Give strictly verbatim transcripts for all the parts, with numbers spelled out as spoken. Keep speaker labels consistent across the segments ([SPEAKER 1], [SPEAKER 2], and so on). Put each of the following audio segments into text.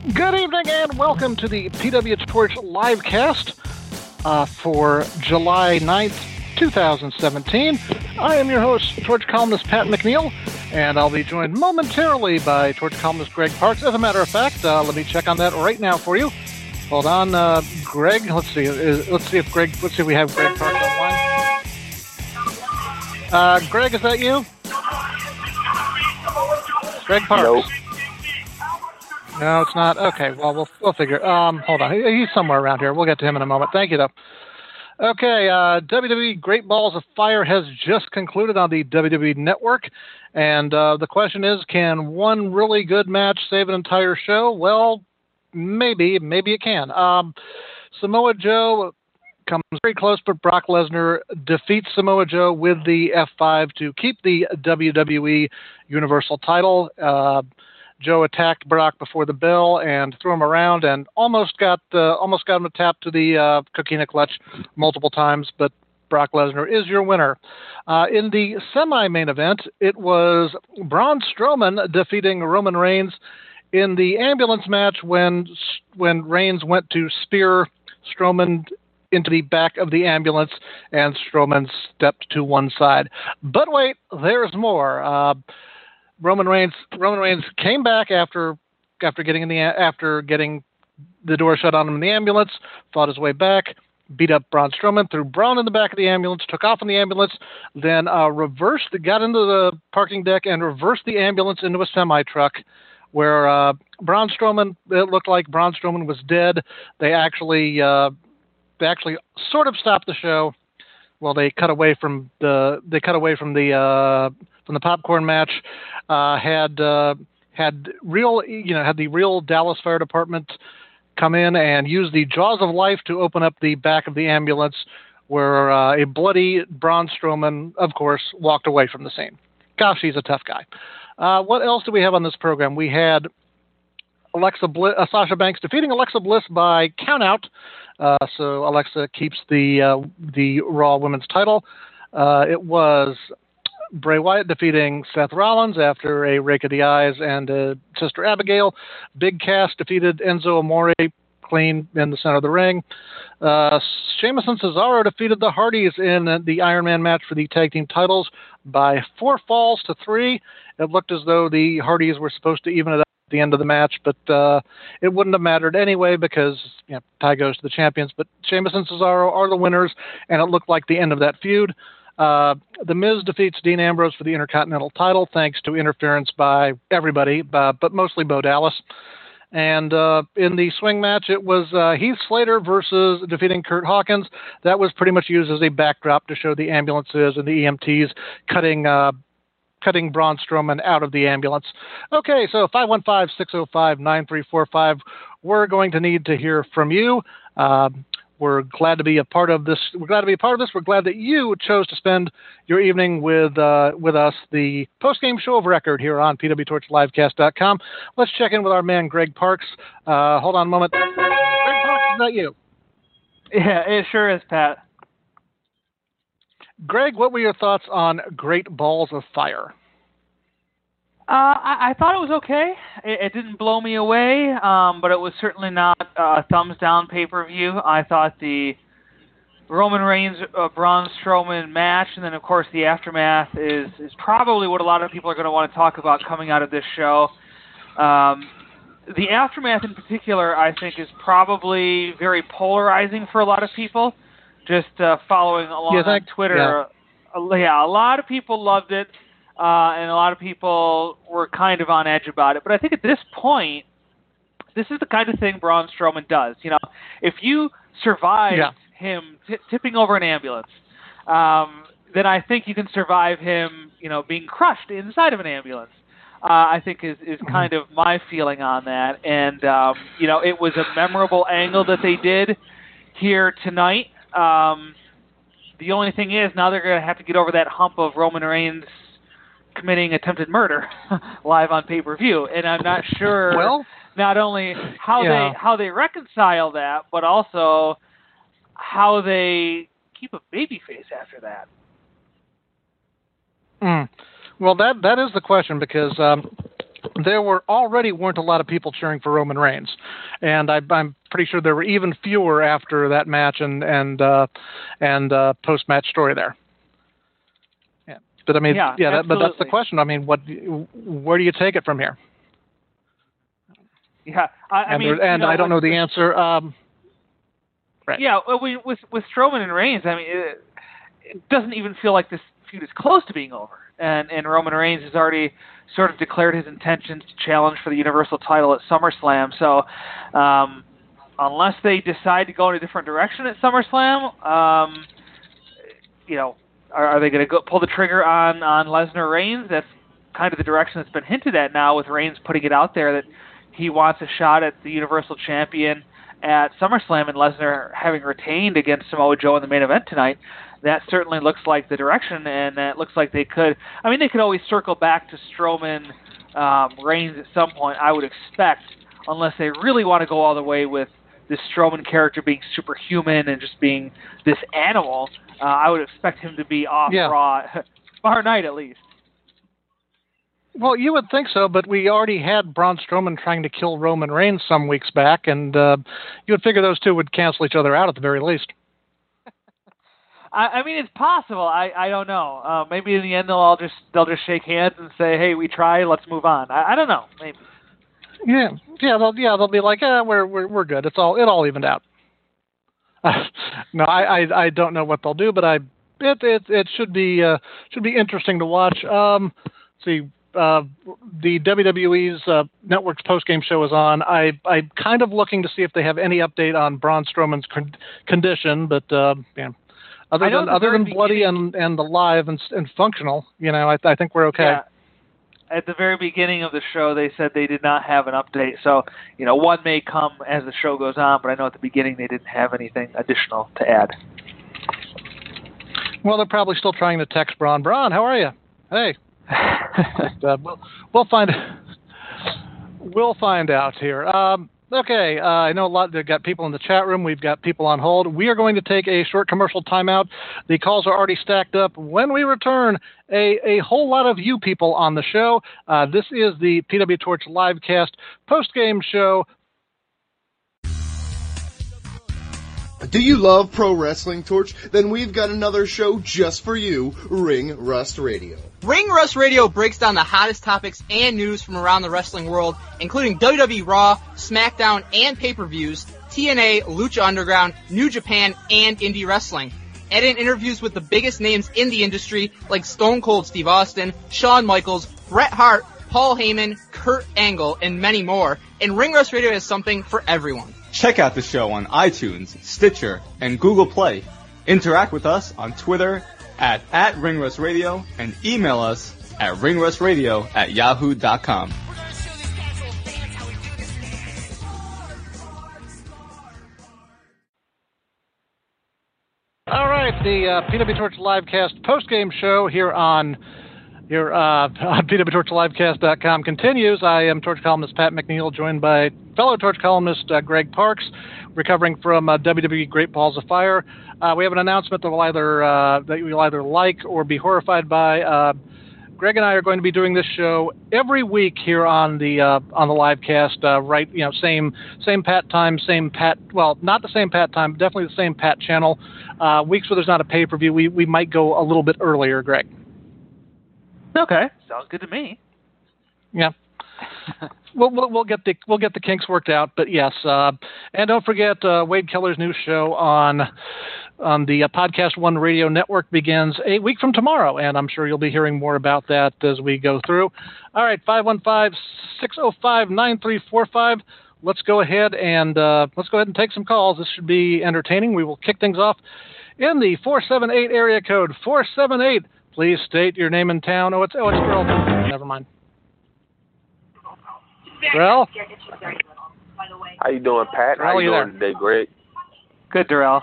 [SPEAKER 1] Good evening and welcome to the P W Torch livecast uh, for July ninth, twenty seventeen. I am your host, Torch columnist Pat McNeil, and I'll be joined momentarily by Torch columnist Greg Parks. As a matter of fact, uh, let me check on that right now for you. Hold on, uh, Greg. Let's see. Is, let's see if Greg. Let's see if we have Greg Parks online. Uh, Greg, is that you? Greg Parks.
[SPEAKER 2] Nope.
[SPEAKER 1] No, it's not. Okay, well, we'll we'll figure. Um, hold on. He, he's somewhere around here. We'll get to him in a moment. Thank you, though. Okay, uh, W W E Great Balls of Fire has just concluded on the W W E Network, and uh, the question is, can one really good match save an entire show? Well, maybe. Maybe it can. Um, Samoa Joe comes very close, but Brock Lesnar defeats Samoa Joe with the F five to keep the W W E Universal title. Uh, Joe attacked Brock before the bell and threw him around and almost got uh, almost got him to tap to the uh, Coquina Clutch multiple times, but Brock Lesnar is your winner. Uh, in the semi-main event, it was Braun Strowman defeating Roman Reigns in the ambulance match when when Reigns went to spear Strowman into the back of the ambulance and Strowman stepped to one side. But wait, there's more. Uh, Roman Reigns Roman Reigns came back after after getting in the after getting the door shut on him in the ambulance, fought his way back, beat up Braun Strowman, threw Braun in the back of the ambulance, took off in the ambulance, then uh, reversed, got into the parking deck and reversed the ambulance into a semi truck, where uh, Braun Strowman, it looked like Braun Strowman was dead. They actually uh, they actually sort of stopped the show. Well, they cut away from the they cut away from the uh, from the popcorn match. Uh, had uh, had real you know had the real Dallas Fire Department come in and use the jaws of life to open up the back of the ambulance, where uh, a bloody Braun Strowman, of course, walked away from the scene. Gosh, he's a tough guy. Uh, what else do we have on this program? We had Alexa Bliss, uh, Sasha Banks defeating Alexa Bliss by countout. Uh, so Alexa keeps the uh, the Raw Women's title. Uh, it was Bray Wyatt defeating Seth Rollins after a rake of the eyes and uh, Sister Abigail. Big Cass defeated Enzo Amore clean in the center of the ring. Uh, Sheamus and Cesaro defeated the Hardys in the Iron Man match for the tag team titles by four falls to three. It looked as though the Hardys were supposed to even it up at the end of the match, but uh, it wouldn't have mattered anyway because you know, tie goes to the champions. But Sheamus and Cesaro are the winners, and it looked like the end of that feud. Uh, the Miz defeats Dean Ambrose for the Intercontinental title thanks to interference by everybody, uh, but mostly Bo Dallas. And uh, in the swing match, it was uh, Heath Slater versus defeating Kurt Hawkins. That was pretty much used as a backdrop to show the ambulances and the E M Ts cutting uh, cutting Braun Strowman out of the ambulance. Okay, so five one five, six oh five, nine three four five. We're going to need to hear from you. Uh, We're glad to be a part of this. We're glad to be a part of this. We're glad that you chose to spend your evening with uh, with us, the post-game show of record here on P W Torch Livecast dot com. Let's check in with our man, Greg Parks. Uh, hold on a moment. Greg Parks, is that you?
[SPEAKER 3] Yeah, it sure is, Pat.
[SPEAKER 1] Greg, what were your thoughts on Great Balls of Fire?
[SPEAKER 3] Uh, I, I thought it was okay. It, it didn't blow me away, um, but it was certainly not a thumbs down pay-per-view. I thought the Roman Reigns uh, Braun Strowman match, and then of course the aftermath is is probably what a lot of people are going to want to talk about coming out of this show. Um, the aftermath in particular, I think, is probably very polarizing for a lot of people. Just uh, following along
[SPEAKER 1] yeah,
[SPEAKER 3] on Twitter,
[SPEAKER 1] yeah.
[SPEAKER 3] Uh, yeah, a lot of people loved it. Uh, and a lot of people were kind of on edge about it. But I think at this point, this is the kind of thing Braun Strowman does. You know, if you survive
[SPEAKER 1] yeah.
[SPEAKER 3] him t- tipping over an ambulance, um, then I think you can survive him, you know, being crushed inside of an ambulance. Uh, I think is, is kind of my feeling on that. And, um, you know, it was a memorable angle that they did here tonight. Um, the only thing is now they're going to have to get over that hump of Roman Reigns committing attempted murder live on pay-per-view, and I'm not sure
[SPEAKER 1] well,
[SPEAKER 3] not only how
[SPEAKER 1] yeah.
[SPEAKER 3] they how they reconcile that, but also how they keep a baby face after that.
[SPEAKER 1] Mm. Well, that that is the question because um, there were already weren't a lot of people cheering for Roman Reigns, and I, I'm pretty sure there were even fewer after that match and and uh, and uh, post match story there. Yeah, but I mean,
[SPEAKER 3] yeah,
[SPEAKER 1] yeah, that, but that's the
[SPEAKER 3] absolutely.
[SPEAKER 1] question. I mean, what, where do you take it from here?
[SPEAKER 3] Yeah, I, I
[SPEAKER 1] and
[SPEAKER 3] mean,
[SPEAKER 1] there, and
[SPEAKER 3] you know,
[SPEAKER 1] I don't
[SPEAKER 3] with,
[SPEAKER 1] know the answer. Um, right.
[SPEAKER 3] Yeah, well, we, with with Strowman and Reigns, I mean, it, it doesn't even feel like this feud is close to being over. And and Roman Reigns has already sort of declared his intentions to challenge for the Universal title at SummerSlam. So, um, unless they decide to go in a different direction at SummerSlam, um, you know, are, are they going to go pull the trigger on on Lesnar Reigns? That's kind of the direction that's been hinted at now, with Reigns putting it out there that he wants a shot at the Universal Champion at SummerSlam, and Lesnar having retained against Samoa Joe in the main event tonight. That certainly looks like the direction, and it looks like they could. I mean, they could always circle back to Strowman um, Reigns at some point, I would expect, unless they really want to go all the way with this Strowman character being superhuman and just being this animal. Uh, I would expect him to be off
[SPEAKER 1] Yeah.
[SPEAKER 3] Raw tomorrow night at least.
[SPEAKER 1] Well, you would think so, but we already had Braun Strowman trying to kill Roman Reigns some weeks back, and uh, you would figure those two would cancel each other out at the very least.
[SPEAKER 3] I, I mean, it's possible. I, I don't know. Uh, maybe in the end they'll all just they'll just shake hands and say, "Hey, we tried. Let's move on." I, I don't know. Maybe.
[SPEAKER 1] Yeah, yeah, they'll yeah they'll be like, eh, we're we're we're good. It's all it all evened out. Uh, no, I, I I don't know what they'll do, but I it it it should be uh, should be interesting to watch. Um, see. Uh, the W W E's uh, network's post-game show is on. I, I'm kind of looking to see if they have any update on Braun Strowman's con- condition, but uh, yeah, other than other than bloody and, and alive and, and functional, you know, I, I think we're okay.
[SPEAKER 3] Yeah. At the very beginning of the show, they said they did not have an update. So, you know, one may come as the show goes on, but I know at the beginning they didn't have anything additional to add.
[SPEAKER 1] Well, they're probably still trying to text Braun. Braun, how are you? Hey. uh, we'll, we'll find we'll find out here. Um, okay, uh, I know a lot. They've got people in the chat room. We've got people on hold. We are going to take a short commercial timeout. The calls are already stacked up. When we return, a, a whole lot of you people on the show. Uh, this is the P W Torch Livecast post-game show.
[SPEAKER 2] Do you love pro wrestling, Torch? Then we've got another show just for you, Ring Rust Radio.
[SPEAKER 4] Ring Rust Radio breaks down the hottest topics and news from around the wrestling world, including W W E Raw, SmackDown, and pay-per-views, T N A, Lucha Underground, New Japan, and indie wrestling. Add in interviews with the biggest names in the industry, like Stone Cold Steve Austin, Shawn Michaels, Bret Hart, Paul Heyman, Kurt Angle, and many more. And Ring Rust Radio has something for everyone.
[SPEAKER 5] Check out the show on iTunes, Stitcher, and Google Play. Interact with us on Twitter at, at ringrustradio and email us at ringrustradio at yahoo dot com.
[SPEAKER 1] All right, the uh, P W Torch Livecast post-game show here on Your uh, P W Torch Livecast dot com continues. I am Torch columnist Pat McNeil, joined by fellow Torch columnist uh, Greg Parks, recovering from uh, W W E Great Balls of Fire. Uh, we have an announcement that we'll either uh, that you'll either like or be horrified by. Uh, Greg and I are going to be doing this show every week here on the uh, on the livecast. Uh, right, you know, same same Pat time, same Pat. Well, not the same Pat time, but definitely the same Pat channel. Uh, weeks where there's not a pay per view, we we might go a little bit earlier, Greg.
[SPEAKER 3] Okay, sounds good to me.
[SPEAKER 1] Yeah, we'll, we'll we'll get the we'll get the kinks worked out. But yes, uh, and don't forget uh, Wade Keller's new show on on the uh, Podcast One Radio Network begins a week from tomorrow, and I'm sure you'll be hearing more about that as we go through. All right, five one five, six oh five, nine three four five. Let's go ahead and uh, let's go ahead and take some calls. This should be entertaining. We will kick things off in the four seven eight area code. four seven eight. Please state your name and town. Oh, it's oh, it's Grell. Never mind. Grell?
[SPEAKER 6] How you doing, Pat?
[SPEAKER 1] Grell,
[SPEAKER 6] How you
[SPEAKER 1] you
[SPEAKER 6] doing today, Greg?
[SPEAKER 3] Good, Darrell.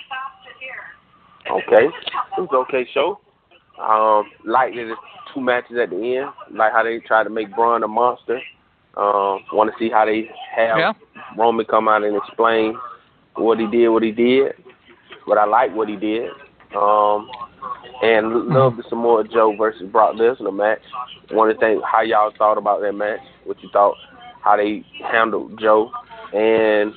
[SPEAKER 6] Okay. It was an okay show. Um, like the two matches at the end. Like how they tried to make Braun a monster. Um, want to see how they have
[SPEAKER 1] yeah.
[SPEAKER 6] Roman come out and explain what he did, what he did. But I like what he did. Um, and love the Samoa Joe versus Brock Lesnar match. Want to think how y'all thought about that match, what you thought, how they handled Joe, and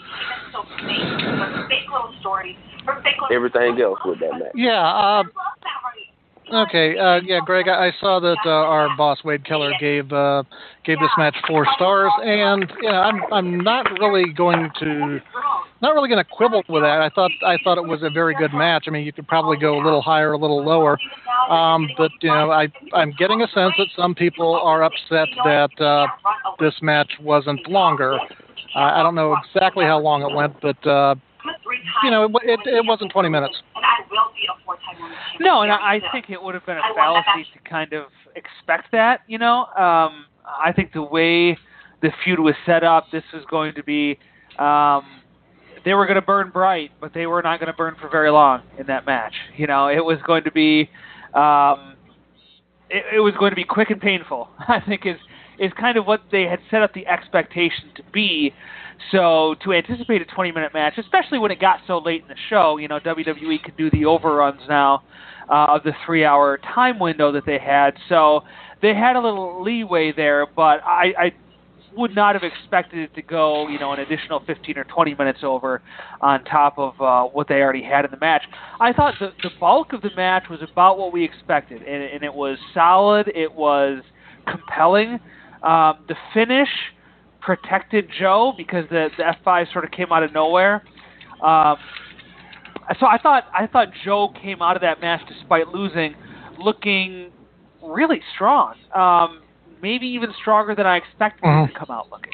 [SPEAKER 6] everything else with that match.
[SPEAKER 1] Yeah. Uh, okay. Uh, yeah, Greg, I, I saw that uh, our boss Wade Keller gave uh, gave this match four stars, and yeah, I'm I'm not really going to not really going to quibble with that. I thought I thought it was a very good match. I mean, you could probably go a little higher, a little lower, um, but you know, I I'm getting a sense that some people are upset that uh, this match wasn't longer. Uh, I don't know exactly how long it went, but uh, you know, it, it it wasn't twenty minutes.
[SPEAKER 3] No, and I, I think it would have been a fallacy to kind of expect that. You know, um, I think the way the feud was set up, this was going to be. Um, They were going to burn bright, but they were not going to burn for very long in that match. You know, it was going to be, um, it, it was going to be quick and painful. I think is is kind of what they had set up the expectation to be. So to anticipate a twenty-minute match, especially when it got so late in the show, you know, W W E could do the overruns now uh, of the three-hour time window that they had. So they had a little leeway there, but I. I would not have expected it to go, you know, an additional fifteen or twenty minutes over on top of uh, what they already had in the match. I thought the, the bulk of the match was about what we expected, and, and it was solid. It was compelling. Um, the finish protected Joe because the, the F five sort of came out of nowhere. Um, so I thought I thought Joe came out of that match, despite losing, looking really strong. Um, Maybe even stronger than I expected
[SPEAKER 1] mm-hmm.
[SPEAKER 3] him to come out looking.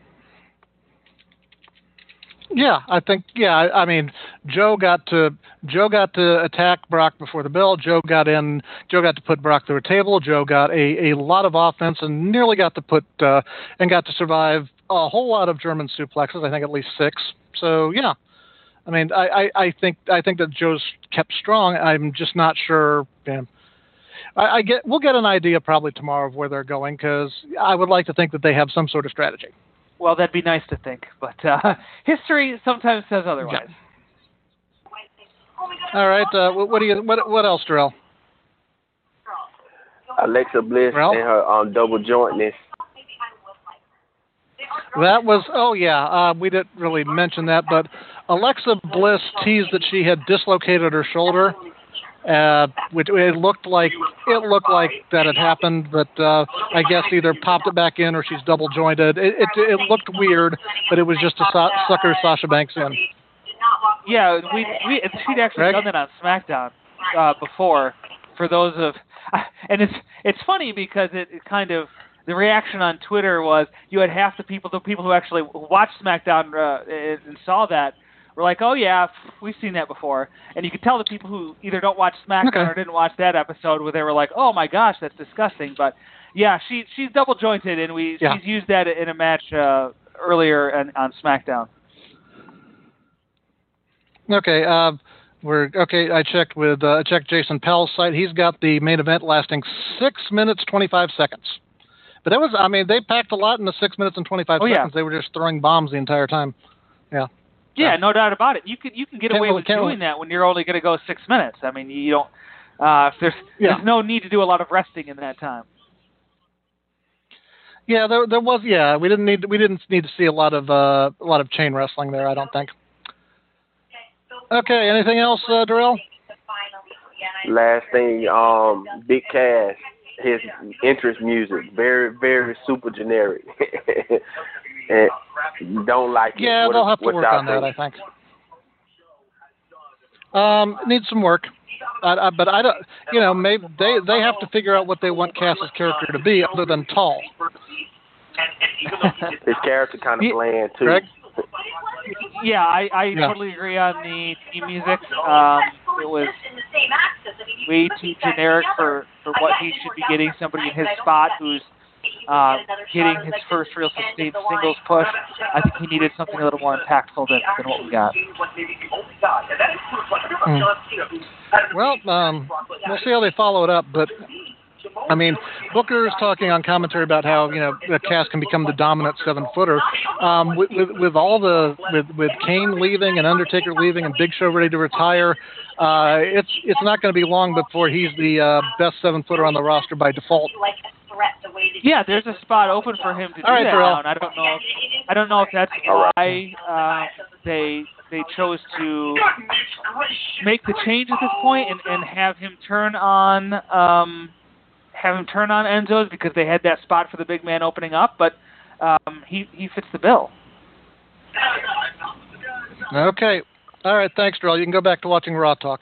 [SPEAKER 1] Yeah, I think. Yeah, I, I mean, Joe got to Joe got to attack Brock before the bell. Joe got in. Joe got to put Brock through a table. Joe got a, a lot of offense and nearly got to put uh, and got to survive a whole lot of German suplexes. I think at least six. So yeah, I mean, I, I, I think I think that Joe's kept strong. I'm just not sure. You know, I, I get we'll get an idea probably tomorrow of where they're going, because I would like to think that they have some sort of strategy.
[SPEAKER 3] Well, that'd be nice to think, but uh, history sometimes says otherwise.
[SPEAKER 1] Yeah. All right, uh, what, what do you what what else, Darrell?
[SPEAKER 6] Alexa Bliss
[SPEAKER 1] Darrell?
[SPEAKER 6] and her um, double jointness.
[SPEAKER 1] That was oh yeah, uh, we didn't really mention that, but Alexa Bliss teased that she had dislocated her shoulder. Uh, which it looked like it looked like that had happened, but uh, I guess either popped it back in or she's double jointed. It, it it looked weird, but it was just to so- sucker Sasha Banks in.
[SPEAKER 3] Yeah, we we she'd actually
[SPEAKER 1] Greg?
[SPEAKER 3] done that on SmackDown uh, before. For those of, and it's it's funny because it, it kind of the reaction on Twitter was you had half the people the people who actually watched SmackDown uh, and saw that. We're like, oh yeah, we've seen that before, and you could tell the people who either don't watch SmackDown
[SPEAKER 1] okay.
[SPEAKER 3] or didn't watch that episode where they were like, oh my gosh, that's disgusting. But yeah, she she's double jointed, and we
[SPEAKER 1] yeah.
[SPEAKER 3] she's used that in a match uh, earlier on, on SmackDown.
[SPEAKER 1] Okay, uh, we're okay. I checked with uh, I checked Jason Pell's site. He's got the main event lasting six minutes twenty-five seconds. But that was, I mean, they packed a lot in the six minutes and twenty-five
[SPEAKER 3] oh,
[SPEAKER 1] seconds.
[SPEAKER 3] Yeah.
[SPEAKER 1] They were just throwing bombs the entire time. Yeah.
[SPEAKER 3] Yeah, no doubt about it. You can you can get
[SPEAKER 1] Can't
[SPEAKER 3] away
[SPEAKER 1] really-
[SPEAKER 3] with
[SPEAKER 1] can't
[SPEAKER 3] doing
[SPEAKER 1] really-
[SPEAKER 3] that when you're only going to go six minutes. I mean, you don't. Uh, there's
[SPEAKER 1] Yeah.
[SPEAKER 3] there's no need to do a lot of resting in that time.
[SPEAKER 1] Yeah, there there was. Yeah, we didn't need we didn't need to see a lot of uh, a lot of chain wrestling there. I don't think. Okay, anything else, uh, Darrell?
[SPEAKER 6] Last thing, um, Big Cass, his interest music, very, very super generic. And don't like it.
[SPEAKER 1] Yeah,
[SPEAKER 6] What
[SPEAKER 1] they'll
[SPEAKER 6] is-
[SPEAKER 1] have to
[SPEAKER 6] what
[SPEAKER 1] work
[SPEAKER 6] y'all
[SPEAKER 1] on that, I think. Um, needs some work, I, I, but I don't. You know, maybe they they have to figure out what they want Cass's character to be, other than tall.
[SPEAKER 6] His character kind of
[SPEAKER 1] Yeah,
[SPEAKER 6] bland too.
[SPEAKER 1] Greg?
[SPEAKER 3] Yeah, I, I
[SPEAKER 1] Yeah.
[SPEAKER 3] totally agree on the theme music. Um, it was way too generic for, for what he should be getting. Somebody in his spot who's uh, getting his first real sustained singles push. I think he needed something a little more impactful than, than what we got.
[SPEAKER 1] Mm. Well, um, we'll see how they follow it up, but I mean, Booker's talking on commentary about how, you know, the Cass can become the dominant seven-footer. Um, with, with, with all the, with, with Kane leaving and Undertaker leaving and Big Show ready to retire, uh, it's it's not going to be long before he's the uh, best seven-footer on the roster by default.
[SPEAKER 3] Yeah, there's a spot open for him to do
[SPEAKER 1] right,
[SPEAKER 3] that
[SPEAKER 1] Darrell.
[SPEAKER 3] now, and I don't know. If, I don't know if that's why uh, they they chose to make the change at this point and, and have him turn on um, have him turn on Enzo's because they had that spot for the big man opening up, but um, he he fits the bill.
[SPEAKER 1] Okay, all right, thanks, Darrell. You can go back to watching Raw Talk.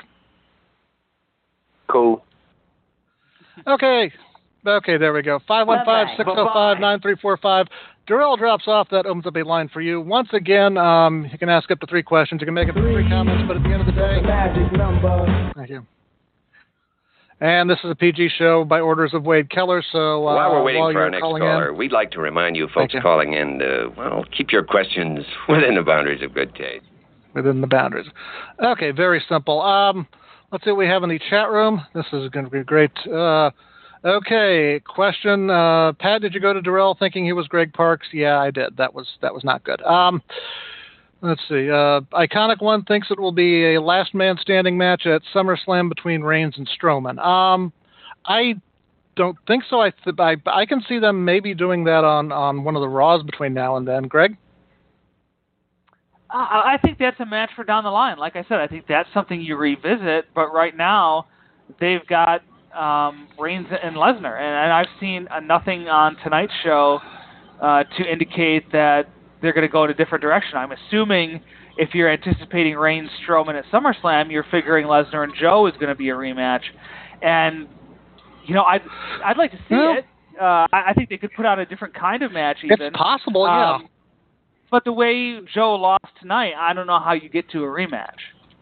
[SPEAKER 6] Cool.
[SPEAKER 1] Okay. Okay, there we go. five one five, six oh five, nine three four five. Darrell drops off. That opens up a line for you. Once again, um, you can ask up to three questions. You can make up to three comments, but at the end of the day... Magic number. Thank you. And this is a P G show by orders of Wade Keller, so... Uh,
[SPEAKER 7] while we're waiting
[SPEAKER 1] while
[SPEAKER 7] for our next caller,
[SPEAKER 1] in,
[SPEAKER 7] we'd like to remind you folks
[SPEAKER 1] you.
[SPEAKER 7] calling in to, well, keep your questions within the boundaries of good taste.
[SPEAKER 1] Within the boundaries. Okay, very simple. Um, let's see what we have in the chat room. This is going to be great. Uh... Okay, question. Uh, Pat, did you go to Darrell thinking he was Greg Parks? Yeah, I did. That was that was not good. Um, let's see. Uh, Iconic One thinks it will be a last man standing match at SummerSlam between Reigns and Strowman. Um, I don't think so. I, th- I I can see them maybe doing that on, on one of the Raws between now and then. Greg?
[SPEAKER 3] Uh, I think that's a match for down the line. Like I said, I think that's something you revisit. But right now, they've got Um, Reigns and Lesnar, and, and I've seen uh, nothing on tonight's show uh, to indicate that they're going to go in a different direction. I'm assuming if you're anticipating Reigns Strowman at SummerSlam, you're figuring Lesnar and Joe is going to be a rematch, and you know I'd I'd like to see
[SPEAKER 1] well,
[SPEAKER 3] it. Uh, I, I think they could put out a different kind of match. Even
[SPEAKER 1] it's possible, yeah.
[SPEAKER 3] Um, but the way Joe lost tonight, I don't know how you get to a rematch.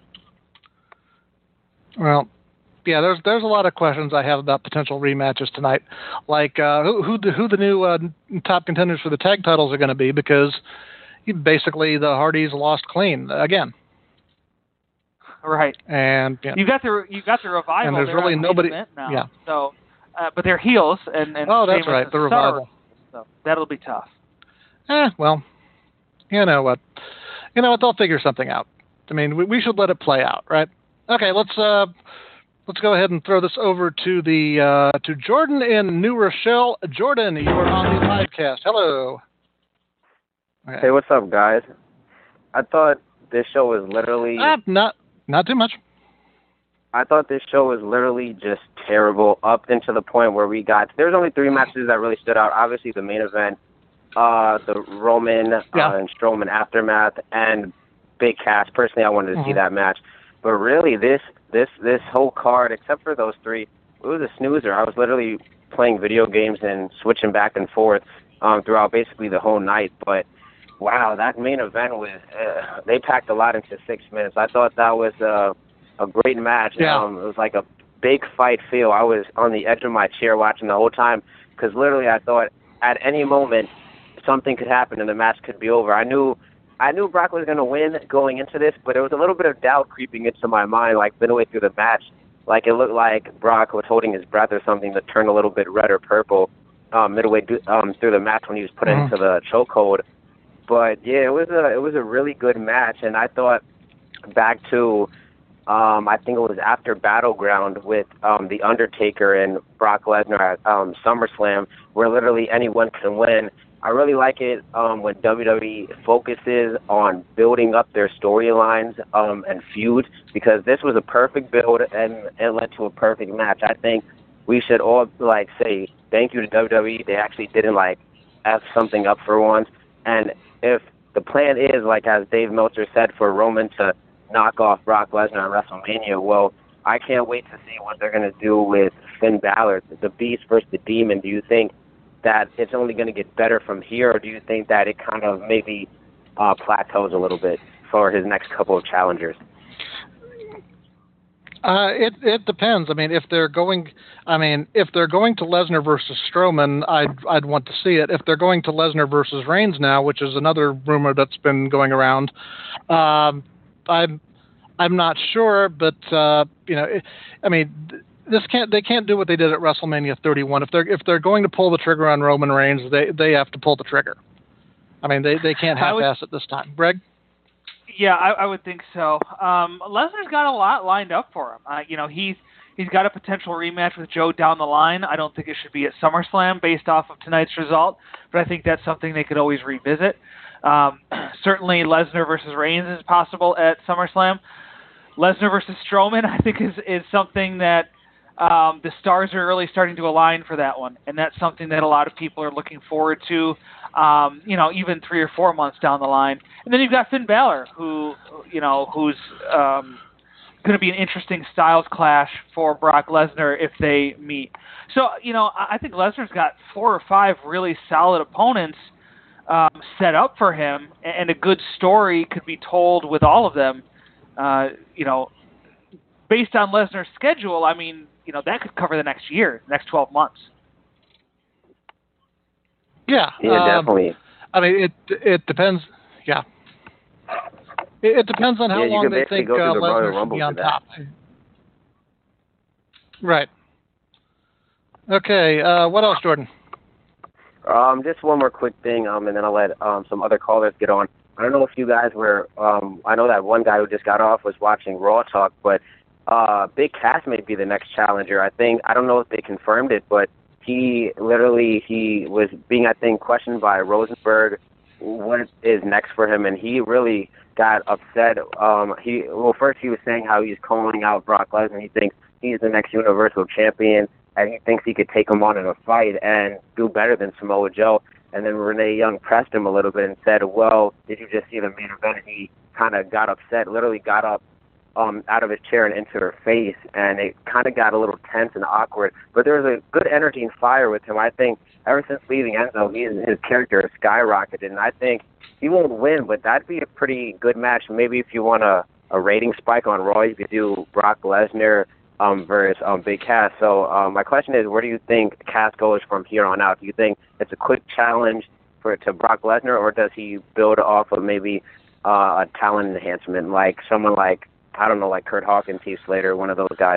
[SPEAKER 1] Well. Yeah, there's there's a lot of questions I have about potential rematches tonight, like uh, who who the, who the new uh, top contenders for the tag titles are going to be, because basically the Hardys lost clean again.
[SPEAKER 3] Right.
[SPEAKER 1] And you know,
[SPEAKER 3] you got the you got the Revival.
[SPEAKER 1] and there's
[SPEAKER 3] they're
[SPEAKER 1] really
[SPEAKER 3] on
[SPEAKER 1] nobody.
[SPEAKER 3] Main event now,
[SPEAKER 1] yeah.
[SPEAKER 3] So, uh, but they're heels, and, and
[SPEAKER 1] oh, that's
[SPEAKER 3] Sheamus
[SPEAKER 1] right,
[SPEAKER 3] and
[SPEAKER 1] the
[SPEAKER 3] Cesaro,
[SPEAKER 1] Revival.
[SPEAKER 3] So that'll be tough.
[SPEAKER 1] Eh, well, you know what, you know what, they'll figure something out. I mean, we, we should let it play out, right? Okay, let's. Uh, Let's go ahead and throw this over to the uh, to Jordan in New Rochelle. Jordan, you are on the livecast. Hello.
[SPEAKER 8] Okay. Hey, what's up, guys? I thought this show was literally
[SPEAKER 1] uh, not not too much.
[SPEAKER 8] I thought this show was literally just terrible up into the point where we got. There's only three matches that really stood out. Obviously, the main event, uh, the Roman
[SPEAKER 1] yeah.
[SPEAKER 8] uh, and Strowman aftermath, and Big Cass. Personally, I wanted to
[SPEAKER 1] mm-hmm.
[SPEAKER 8] see that match, but really this. This this whole card, except for those three, it was a snoozer. I was literally playing video games and switching back and forth um, throughout basically the whole night. But, wow, that main event was uh, – they packed a lot into six minutes. I thought that was uh, a great match.
[SPEAKER 1] Yeah.
[SPEAKER 8] Um, it was like a big fight feel. I was on the edge of my chair watching the whole time because literally I thought at any moment something could happen and the match could be over. I knew – I knew Brock was going to win going into this, but there was a little bit of doubt creeping into my mind, like midway through the match. Like it looked like Brock was holding his breath or something to turn a little bit red or purple um, midway do, um, through the match when he was put mm-hmm. into the chokehold. But yeah, it was a it was a really good match, and I thought back to um, I think it was after Battleground with um, the Undertaker and Brock Lesnar at um, SummerSlam, where literally anyone can win. I really like it um, when W W E focuses on building up their storylines um, and feuds, because this was a perfect build and it led to a perfect match. I think we should all like say thank you to W W E. They actually didn't like F something up for once. And if the plan is, like as Dave Meltzer said, for Roman to knock off Brock Lesnar at WrestleMania, well, I can't wait to see what they're going to do with Finn Balor, the Beast versus the Demon. Do you think that it's only going to get better from here, or do you think that it kind of maybe uh, plateaus a little bit for his next couple of challengers?
[SPEAKER 1] Uh, it it depends. I mean, if they're going, I mean, if they're going to Lesnar versus Strowman, I'd I'd want to see it. If they're going to Lesnar versus Reigns now, which is another rumor that's been going around, um, I'm I'm not sure, but uh, you know, it, I mean. this can't they can't do what they did at WrestleMania thirty-one. If they're if they're going to pull the trigger on Roman Reigns, they they have to pull the trigger. I mean, they, they can't half-ass it this time. Greg?
[SPEAKER 3] Yeah, I, I would think so. Um, Lesnar's got a lot lined up for him. Uh, you know, he's he's got a potential rematch with Joe down the line. I don't think it should be at SummerSlam based off of tonight's result, but I think that's something they could always revisit. Um, certainly, Lesnar versus Reigns is possible at SummerSlam. Lesnar versus Strowman, I think, is is something that um, the stars are really starting to align for that one, and that's something that a lot of people are looking forward to. Um, you know, even three or four months down the line. And then you've got Finn Balor, who, you know, who's um, going to be an interesting styles clash for Brock Lesnar if they meet. So, you know, I think Lesnar's got four or five really solid opponents um, set up for him, and a good story could be told with all of them. Uh, you know, based on Lesnar's schedule, I mean, you know, that could cover the next year, the next twelve months.
[SPEAKER 1] Yeah,
[SPEAKER 8] yeah,
[SPEAKER 1] um,
[SPEAKER 8] definitely.
[SPEAKER 1] I mean, it it depends. Yeah, it, it depends on how
[SPEAKER 8] yeah,
[SPEAKER 1] long they think uh,
[SPEAKER 8] the
[SPEAKER 1] Lesnar should be on top. Right. Okay. Uh, what else, Jordan?
[SPEAKER 8] Um, just one more quick thing, um, and then I'll let um, some other callers get on. I don't know if you guys were. Um, I know that one guy who just got off was watching Raw Talk, but uh, Big Cass may be the next challenger. I think. I don't know if they confirmed it, but. He literally, he was being, I think, questioned by Rosenberg what is next for him, and he really got upset. Um, he Well, first he was saying how he's calling out Brock Lesnar. He thinks he's the next Universal Champion, and he thinks he could take him on in a fight and do better than Samoa Joe. And then Renee Young pressed him a little bit and said, well, did you just see the main event? And he kind of got upset, literally got up Um, out of his chair and into her face, and it kind of got a little tense and awkward. But there was a good energy and fire with him. I think ever since leaving Enzo, he, his character has skyrocketed, and I think he won't win, but that'd be a pretty good match. Maybe if you want a, a rating spike on Raw, you could do Brock Lesnar um, versus um, Big Cass. So um, my question is, where do you think Cass goes from here on out? Do you think it's a quick challenge for to Brock Lesnar, or does he build off of maybe uh, a talent enhancement, like someone like I don't know, like Kurt Hawkins, Heath Slater, one of those guys?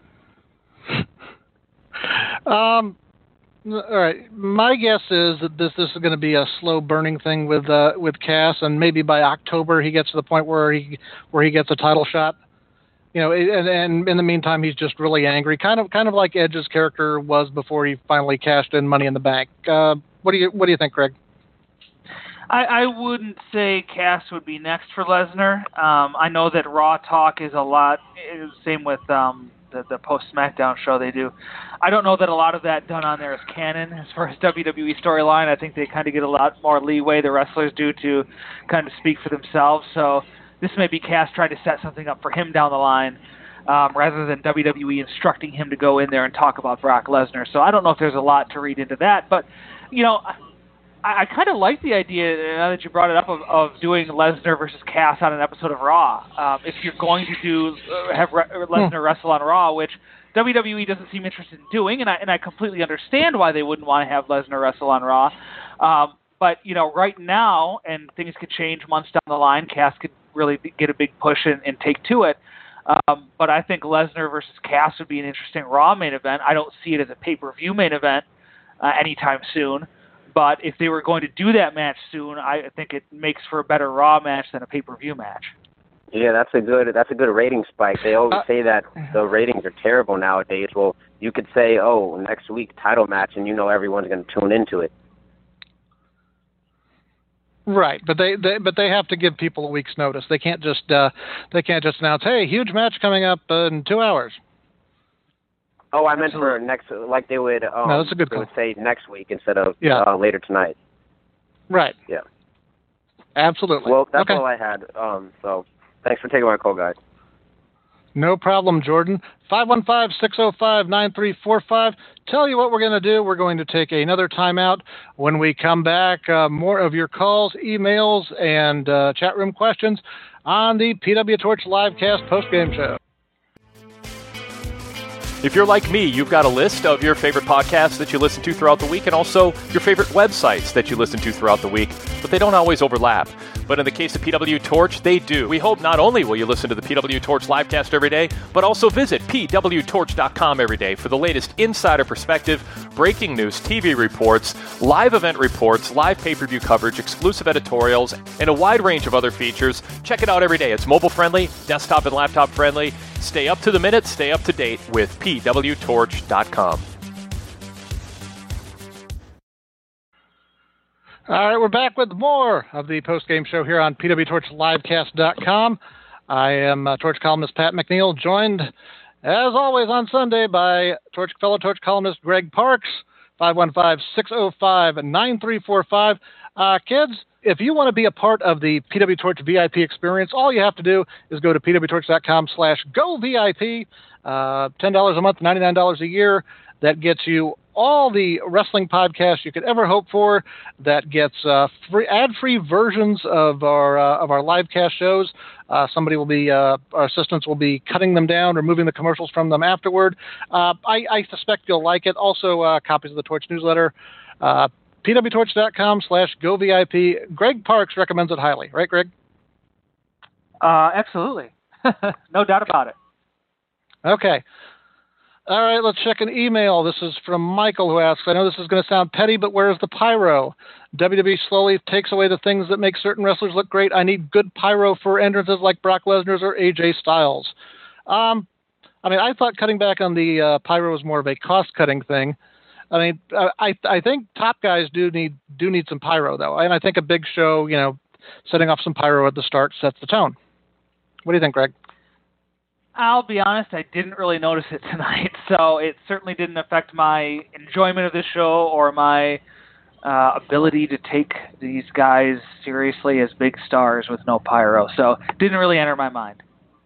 [SPEAKER 1] Um, all right. My guess is that this this is going to be a slow burning thing with uh, with Cass, and maybe by October he gets to the point where he where he gets a title shot. You know, and, and in the meantime he's just really angry, kind of kind of like Edge's character was before he finally cashed in Money in the Bank. Uh, what do you what do you think, Greg?
[SPEAKER 3] I, I wouldn't say Cass would be next for Lesnar. Um, I know that Raw Talk is a lot, same with um, the, the post-SmackDown show they do. I don't know that a lot of that done on there is canon as far as W W E storyline. I think they kind of get a lot more leeway, the wrestlers do, to kind of speak for themselves. So this may be Cass trying to set something up for him down the line um, rather than W W E instructing him to go in there and talk about Brock Lesnar. So I don't know if there's a lot to read into that. But, you know, I, I kind of like the idea, now that you brought it up, of, of doing Lesnar versus Cass on an episode of Raw. Um, if you're going to do uh, have Re- Lesnar wrestle on Raw, which W W E doesn't seem interested in doing, and I, and I completely understand why they wouldn't want to have Lesnar wrestle on Raw. Um, but, you know, right now, and things could change months down the line, Cass could really be, get a big push and, and take to it. Um, but I think Lesnar versus Cass would be an interesting Raw main event. I don't see it as a pay-per-view main event uh, anytime soon. But if they were going to do that match soon, I think it makes for a better Raw match than a pay-per-view match.
[SPEAKER 8] Yeah, that's a good that's a good rating spike. They always uh, say that the ratings are terrible nowadays. Well, you could say, oh, next week title match, and you know everyone's going to tune into it.
[SPEAKER 1] Right, but they, they but they have to give people a week's notice. They can't just uh, they can't just announce, hey, huge match coming up uh, in two hours.
[SPEAKER 8] Oh, I meant for next, like they would. Um,
[SPEAKER 1] no, that's a good
[SPEAKER 8] they
[SPEAKER 1] call.
[SPEAKER 8] would say next week instead of
[SPEAKER 1] yeah.
[SPEAKER 8] uh, later tonight.
[SPEAKER 1] Right.
[SPEAKER 8] Yeah.
[SPEAKER 1] Absolutely.
[SPEAKER 8] Well, that's
[SPEAKER 1] okay.
[SPEAKER 8] all I had. Um, so thanks for taking my call, guys.
[SPEAKER 1] No problem, Jordan. five one five, six oh five, nine three four five. Tell you what we're going to do. We're going to take another timeout. When we come back, uh, more of your calls, emails, and uh, chat room questions on the P W Torch Livecast postgame show.
[SPEAKER 9] If you're like me, you've got a list of your favorite podcasts that you listen to throughout the week and also your favorite websites that you listen to throughout the week. but they don't always overlap. But in the case of P W Torch, they do. We hope not only will you listen to the P W Torch livecast every day, but also visit P W torch dot com every day for the latest insider perspective, breaking news, T V reports, live event reports, live pay-per-view coverage, exclusive editorials, and a wide range of other features. Check it out every day. It's mobile-friendly, desktop and laptop-friendly. Stay up to the minute, stay up to date with P W torch dot com.
[SPEAKER 1] All right, we're back with more of the post-game show here on P W torch livecast dot com. I am uh, Torch columnist Pat McNeil, joined, as always, on Sunday by Torch fellow Torch columnist Greg Parks, five one five, six oh five, nine three four five. Uh, kids, if you want to be a part of the P W Torch V I P experience, all you have to do is go to P W torch dot com slash go V I P. Uh, ten dollars a month, ninety-nine dollars a year. That gets you all the wrestling podcasts you could ever hope for. That gets uh, free, ad-free versions of our uh, of our live cast shows. Uh, somebody will be, uh, our assistants will be cutting them down, removing the commercials from them afterward. Uh, I, I suspect you'll like it. Also, uh, copies of the Torch newsletter. Uh, P W torch dot com slash go V I P. Greg Parks recommends it highly, right, Greg?
[SPEAKER 3] Uh, absolutely, no doubt about it.
[SPEAKER 1] Okay. All right, let's check an email. This is from Michael, who asks, I know this is going to sound petty, but where's the pyro? W W E slowly takes away the things that make certain wrestlers look great. I need good pyro for entrances like Brock Lesnar's or A J Styles. Um, I mean, I thought cutting back on the uh, pyro was more of a cost-cutting thing. I mean, I I think top guys do need do need some pyro, though. And I think a big show, you know, setting off some pyro at the start sets the tone. What do you think, Greg?
[SPEAKER 3] I'll be honest, I didn't really notice it tonight, so it certainly didn't affect my enjoyment of the show or my uh, ability to take these guys seriously as big stars with no pyro. So it didn't really enter my mind.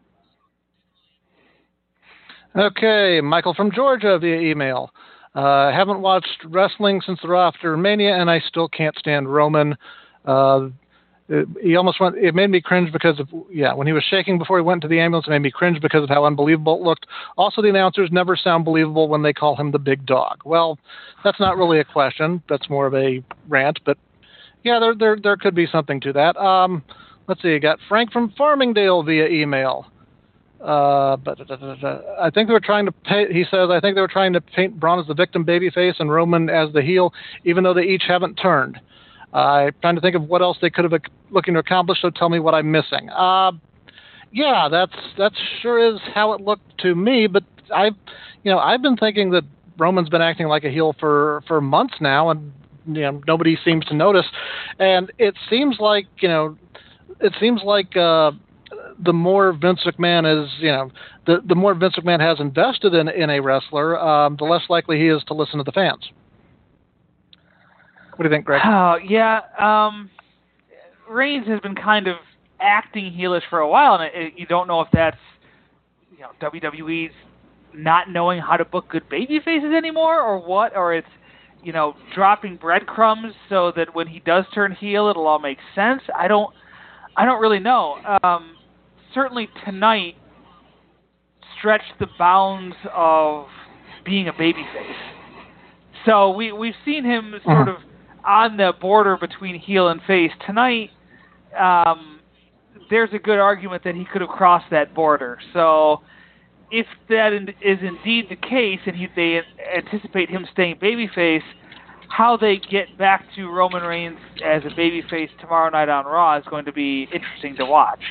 [SPEAKER 1] Okay, Michael from Georgia via email. Uh, haven't watched wrestling since the Raw after Mania, and I still can't stand Roman. Uh, it, he almost went. It made me cringe because of yeah. When he was shaking before he went to the ambulance, it made me cringe because of how unbelievable it looked. Also, the announcers never sound believable when they call him the Big Dog. Well, that's not really a question. That's more of a rant. But yeah, there there there could be something to that. Um, let's see. You got Frank from Farmingdale via email. Uh, but uh, I think they were trying to pay, he says, I think they were trying to paint Braun as the victim babyface and Roman as the heel, even though they each haven't turned. Uh, I'm trying to think of what else they could have ac- looking to accomplish, so tell me what I'm missing. Uh, yeah, that's, that sure is how it looked to me, but I've, you know, I've been thinking that Roman's been acting like a heel for, for months now, and, you know, nobody seems to notice. And it seems like, you know, it seems like, uh, the more Vince McMahon is, you know, the, the more Vince McMahon has invested in, in a wrestler, um, the less likely he is to listen to the fans. What do you think, Greg?
[SPEAKER 3] Oh, yeah. Um, Reigns has been kind of acting heelish for a while, and it, it, you don't know if that's, you know, W W E's not knowing how to book good baby faces anymore, or what, or it's, you know, dropping breadcrumbs so that when he does turn heel, it'll all make sense. I don't, I don't really know. Um, certainly tonight stretched the bounds of being a babyface. So we, we've seen him sort of on the border between heel and face. Tonight, um, there's a good argument that he could have crossed that border. So if that is indeed the case and he, they anticipate him staying babyface, how they get back to Roman Reigns as a babyface tomorrow night on Raw is going to be interesting to watch.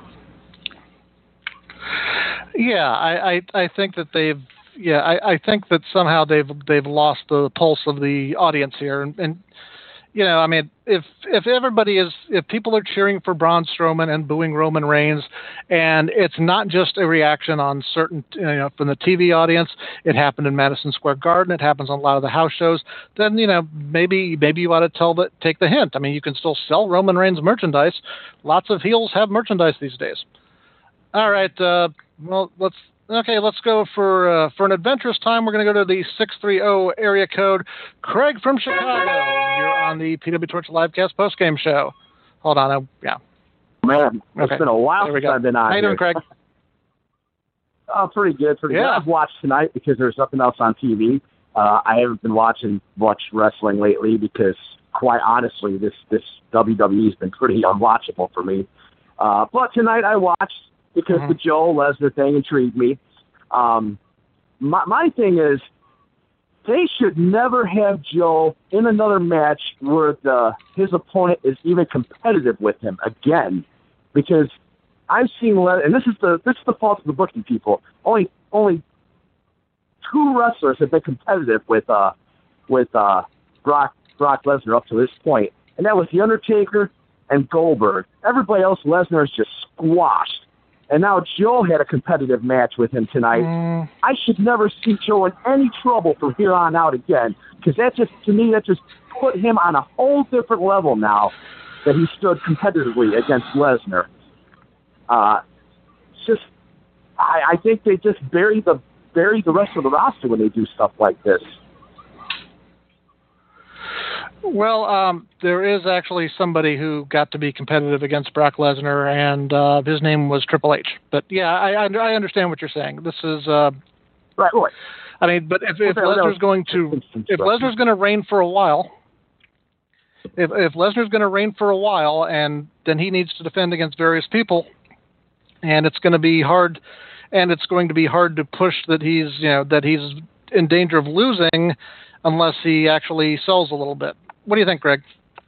[SPEAKER 1] Yeah, I, I, I think that they've yeah I, I think that somehow they've they've lost the pulse of the audience here, and, and you know I mean if if everybody is if people are cheering for Braun Strowman and booing Roman Reigns, and it's not just a reaction on certain you know from the T V audience, it happened in Madison Square Garden, it happens on a lot of the house shows, then you know maybe maybe you ought to tell the take the hint. I mean, you can still sell Roman Reigns merchandise. Lots of heels have merchandise these days. All right, uh, well, let's okay. Let's go for uh, for an adventurous time. We're going to go to the six three zero area code. Craig from Chicago. You're on the P W Torch Livecast postgame show. Hold on, I, yeah.
[SPEAKER 10] Man,
[SPEAKER 1] okay.
[SPEAKER 10] It's been a while since I've been on.
[SPEAKER 1] How you
[SPEAKER 10] here.
[SPEAKER 1] doing, Craig?
[SPEAKER 10] Oh, pretty good, pretty
[SPEAKER 1] yeah.
[SPEAKER 10] good. I've watched tonight because there's nothing else on T V. Uh, I haven't been watching much wrestling lately because quite honestly, this this W W E has been pretty unwatchable for me. Uh, but tonight I watched because mm-hmm. the Joe Lesnar thing intrigued me. Um, my my thing is, they should never have Joe in another match where the his opponent is even competitive with him again, because I've seen, and this is the this is the fault of the booking people. Only only two wrestlers have been competitive with uh with uh Brock Brock Lesnar up to this point, and that was The Undertaker and Goldberg. Everybody else, Lesnar is just squashed. And now Joe had a competitive match with him tonight. Mm. I should never see Joe in any trouble from here on out again, because that just, to me, that just put him on a whole different level now that he stood competitively against Lesnar. Uh, just, I, I think they just bury the bury the rest of the roster when they do stuff like this.
[SPEAKER 1] Well, um, there is actually somebody who got to be competitive against Brock Lesnar, and uh, his name was Triple H. But yeah, I, I, I understand what you're saying. This is uh,
[SPEAKER 10] right, right.
[SPEAKER 1] I mean, but if, if Lesnar's going to if Lesnar's going to reign for a while, if if Lesnar's going to reign for a while, and then he needs to defend against various people, and it's going to be hard, and it's going to be hard to push that he's you know that he's in danger of losing unless he actually sells a little bit. What do you think, Greg?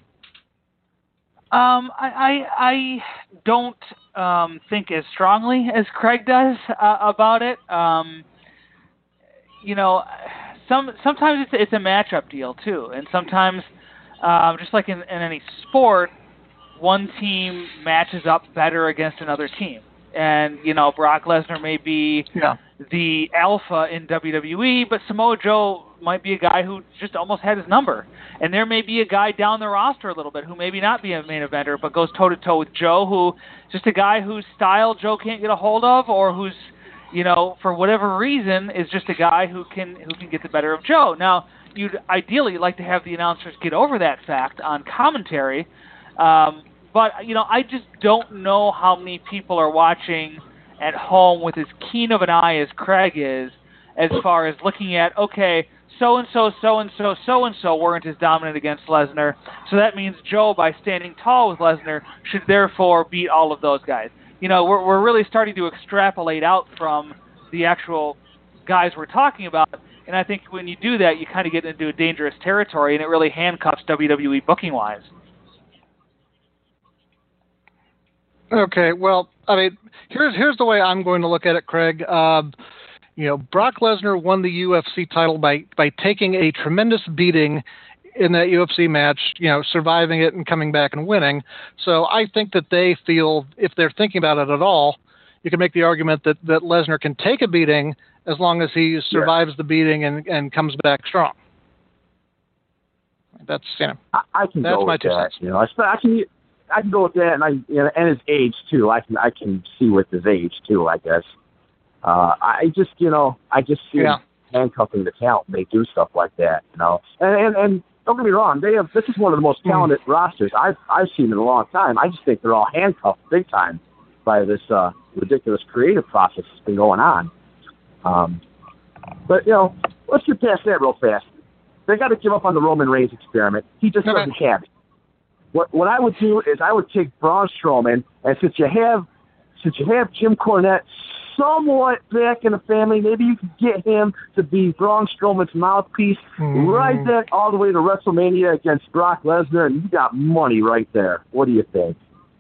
[SPEAKER 3] Um, I, I I don't um, think as strongly as Craig does uh, about it. Um, you know, some sometimes it's it's a matchup deal too, and sometimes uh, just like in, in any sport, one team matches up better against another team. And you know, Brock Lesnar may be
[SPEAKER 1] yeah.
[SPEAKER 3] the alpha in W W E, but Samoa Joe might be a guy who just almost had his number. And there may be a guy down the roster a little bit who maybe not be a main eventer, but goes toe-to-toe with Joe, who just a guy whose style Joe can't get a hold of, or who's, you know, for whatever reason, is just a guy who can who can get the better of Joe. Now, you'd ideally like to have the announcers get over that fact on commentary, um, but, you know, I just don't know how many people are watching at home with as keen of an eye as Craig is, as far as looking at, okay, so-and-so, so-and-so, so-and-so weren't as dominant against Lesnar, so that means Joe, by standing tall with Lesnar, should therefore beat all of those guys. You know, we're we're really starting to extrapolate out from the actual guys we're talking about, and I think when you do that, you kind of get into a dangerous territory, and it really handcuffs W W E booking-wise.
[SPEAKER 1] Okay, well, I mean, here's here's the way I'm going to look at it, Craig. Uh, You know, Brock Lesnar won the U F C title by, by taking a tremendous beating in that U F C match, you know, surviving it and coming back and winning. So I think that they feel, if they're thinking about it at all, you can make the argument that, that Lesnar can take a beating as long as he survives yeah. the beating and, and comes back strong. That's, you know,
[SPEAKER 10] I, I can
[SPEAKER 1] that's
[SPEAKER 10] go
[SPEAKER 1] my
[SPEAKER 10] with
[SPEAKER 1] two
[SPEAKER 10] that.
[SPEAKER 1] cents.
[SPEAKER 10] You know, I can, I can go with that, and I you know, and his age too. I can I can see with his age too, I guess. Uh, I just, you know, I just see
[SPEAKER 1] yeah.
[SPEAKER 10] handcuffing the talent when they do stuff like that, you know. And, and and don't get me wrong, they have this is one of the most talented mm. rosters I've I've seen in a long time. I just think they're all handcuffed big time by this uh, ridiculous creative process that's been going on. Um, but you know, let's get past that real fast. They got to give up on the Roman Reigns experiment. He just
[SPEAKER 1] okay.
[SPEAKER 10] doesn't have it. What what I would do is I would take Braun Strowman, and since you have since you have Jim Cornette somewhat back in the family, maybe you could get him to be Braun Strowman's mouthpiece, mm. ride that all the way to WrestleMania against Brock Lesnar, and you got money right there. What do you think?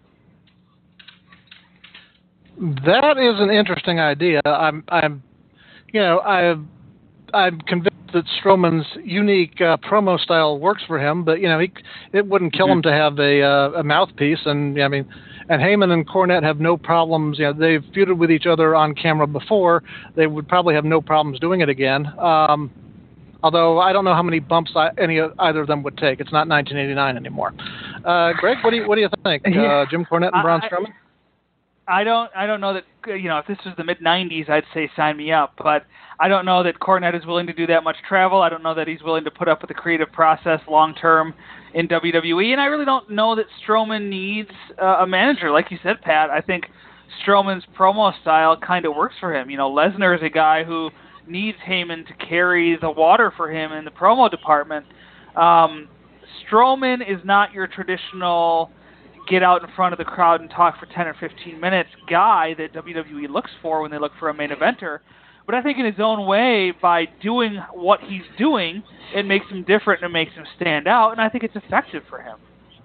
[SPEAKER 1] That is an interesting idea. I'm, I'm, you know, I'm, I'm convinced that Strowman's unique uh, promo style works for him, but you know, he, it wouldn't kill him to have a, uh, a mouthpiece. And I mean, and Heyman and Cornette have no problems. You know, they've feuded with each other on camera before. They would probably have no problems doing it again. Um, although I don't know how many bumps I, any either of them would take. It's not nineteen eighty-nine anymore. Uh, Greg, what do you what do you think? Uh, Jim Cornette and Braun Strowman?
[SPEAKER 3] I don't I don't know that, you know, if this was the mid nineties, I'd say sign me up, but I don't know that Cornette is willing to do that much travel. I don't know that he's willing to put up with the creative process long term in W W E, and I really don't know that Strowman needs uh, a manager. Like you said, Pat, I think Strowman's promo style kind of works for him. You know, Lesnar is a guy who needs Heyman to carry the water for him in the promo department. Um, Strowman is not your traditional get out in front of the crowd and talk for ten or fifteen minutes guy that W W E looks for when they look for a main eventer. But I think in his own way, by doing what he's doing, it makes him different and it makes him stand out, and I think it's effective for him.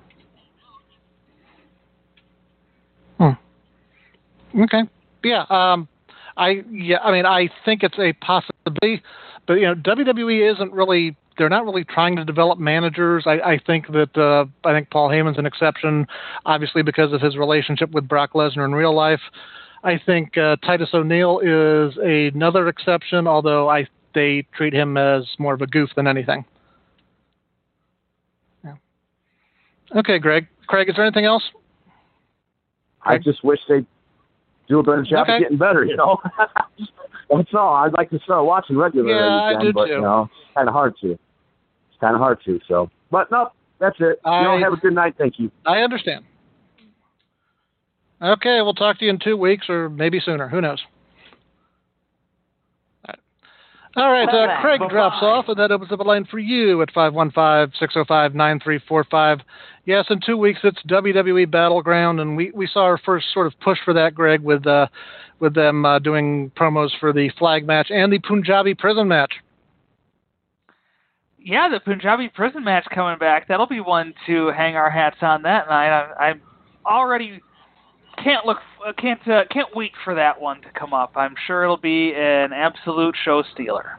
[SPEAKER 1] Hmm. Okay. Yeah. Um, I yeah. I mean, I think it's a possibility, but you know, W W E isn't really. They're not really trying to develop managers. I, I think that uh, I think Paul Heyman's an exception, obviously because of his relationship with Brock Lesnar in real life. I think uh, Titus O'Neil is another exception, although I they treat him as more of a goof than anything. Yeah. Okay, Greg. Craig, is there anything else?
[SPEAKER 10] I just wish they'd do a better job
[SPEAKER 1] okay.
[SPEAKER 10] of getting better, you know. That's all. I'd like to start watching regularly
[SPEAKER 1] yeah,
[SPEAKER 10] again,
[SPEAKER 1] I do
[SPEAKER 10] but
[SPEAKER 1] too.
[SPEAKER 10] you know, it's kind of hard to. It's kind of hard to. So, but no, that's it.
[SPEAKER 1] I,
[SPEAKER 10] you know, have a good night. Thank you.
[SPEAKER 1] I understand. Okay, we'll talk to you in two weeks or maybe sooner. Who knows? All right, uh, Craig Bye-bye. drops off, and that opens up a line for you at five one five, six oh five, nine three four five. Yes, in two weeks it's W W E Battleground, and we, we saw our first sort of push for that, Greg, with uh, with them uh, doing promos for the flag match and the Punjabi prison match.
[SPEAKER 3] Yeah, the Punjabi prison match coming back. That'll be one to hang our hats on that night. I, I already can't look, can't uh, can't wait for that one to come up. I'm sure it'll be an absolute show stealer.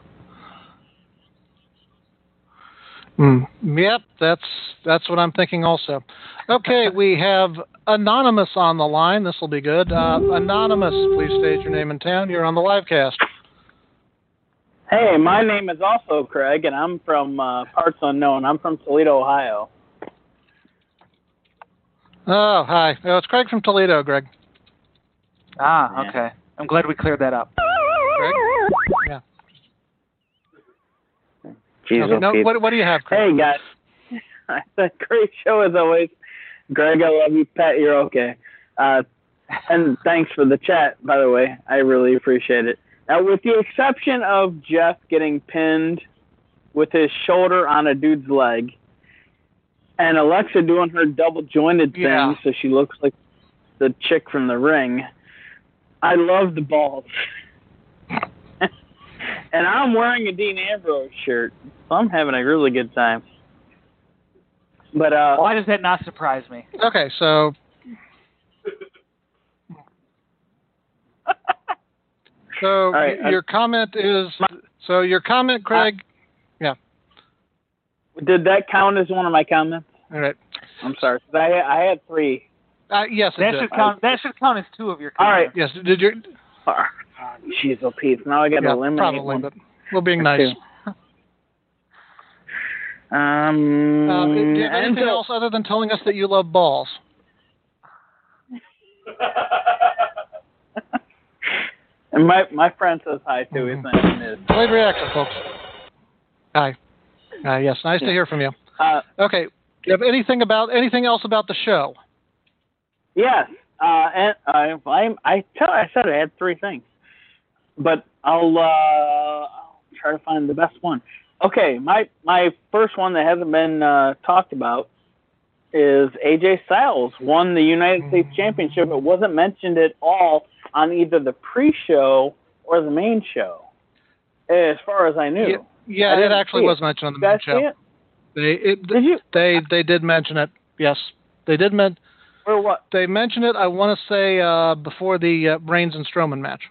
[SPEAKER 1] Mm, yep, that's that's what I'm thinking also. Okay, we have Anonymous on the line. This will be good. Uh, Anonymous, please state your name and town. You're on the live cast.
[SPEAKER 11] Hey, my name is also Craig, and I'm from uh, parts unknown. I'm from Toledo, Ohio.
[SPEAKER 1] Oh, hi. Oh, it's Craig from Toledo, Greg.
[SPEAKER 3] Ah, okay. I'm glad we cleared that up.
[SPEAKER 1] Greg? Yeah.
[SPEAKER 11] Jeez,
[SPEAKER 1] okay, no, what, what do you have, Craig?
[SPEAKER 11] Hey, guys. Great show as always. Greg, I love you. Pat, you're okay. Uh, and thanks for the chat, by the way. I really appreciate it. Now, with the exception of Jeff getting pinned with his shoulder on a dude's leg, and Alexa doing her double-jointed thing
[SPEAKER 3] yeah.
[SPEAKER 11] so she looks like the chick from The Ring, I love the balls. And I'm wearing a Dean Ambrose shirt, so I'm having a really good time. But uh,
[SPEAKER 3] why does that not surprise me?
[SPEAKER 1] Okay, so... So right, your I, comment is so your comment, Craig. I, yeah.
[SPEAKER 11] Did that count as one of my comments?
[SPEAKER 1] All right.
[SPEAKER 11] I'm sorry. I I had three.
[SPEAKER 1] Uh, yes,
[SPEAKER 3] that
[SPEAKER 1] it
[SPEAKER 3] should
[SPEAKER 1] did.
[SPEAKER 3] count. That should count as two of your comments.
[SPEAKER 11] All right.
[SPEAKER 1] Yes. Did you?
[SPEAKER 11] Jeez, oh, Pete. Now I got to
[SPEAKER 1] yeah,
[SPEAKER 11] eliminate
[SPEAKER 1] probably,
[SPEAKER 11] one.
[SPEAKER 1] But we're being nice.
[SPEAKER 11] um.
[SPEAKER 1] Uh, do you have anything
[SPEAKER 11] so,
[SPEAKER 1] else other than telling us that you love balls?
[SPEAKER 11] And my my friend says hi too. His name is.
[SPEAKER 1] Delayed reaction, folks. Hi. Uh, yes, nice to hear from you.
[SPEAKER 11] Uh,
[SPEAKER 1] okay. Do you have anything about anything else about the show?
[SPEAKER 11] Yes. Uh, and I I I tell I said I had three things, but I'll uh, I'll try to find the best one. Okay, my my first one that hasn't been uh, talked about is A J Styles won the United States Championship. It wasn't mentioned at all on either the pre-show or the main show, as far as I knew.
[SPEAKER 1] Yeah, yeah
[SPEAKER 11] I
[SPEAKER 1] it actually was
[SPEAKER 11] it.
[SPEAKER 1] mentioned on the
[SPEAKER 11] did
[SPEAKER 1] main
[SPEAKER 11] I
[SPEAKER 1] show.
[SPEAKER 11] See it?
[SPEAKER 1] They it,
[SPEAKER 11] did you?
[SPEAKER 1] They they did mention it. Yes, they did men.
[SPEAKER 11] Or what?
[SPEAKER 1] They mentioned it. I want to say uh, before the uh, Reigns and Strowman match.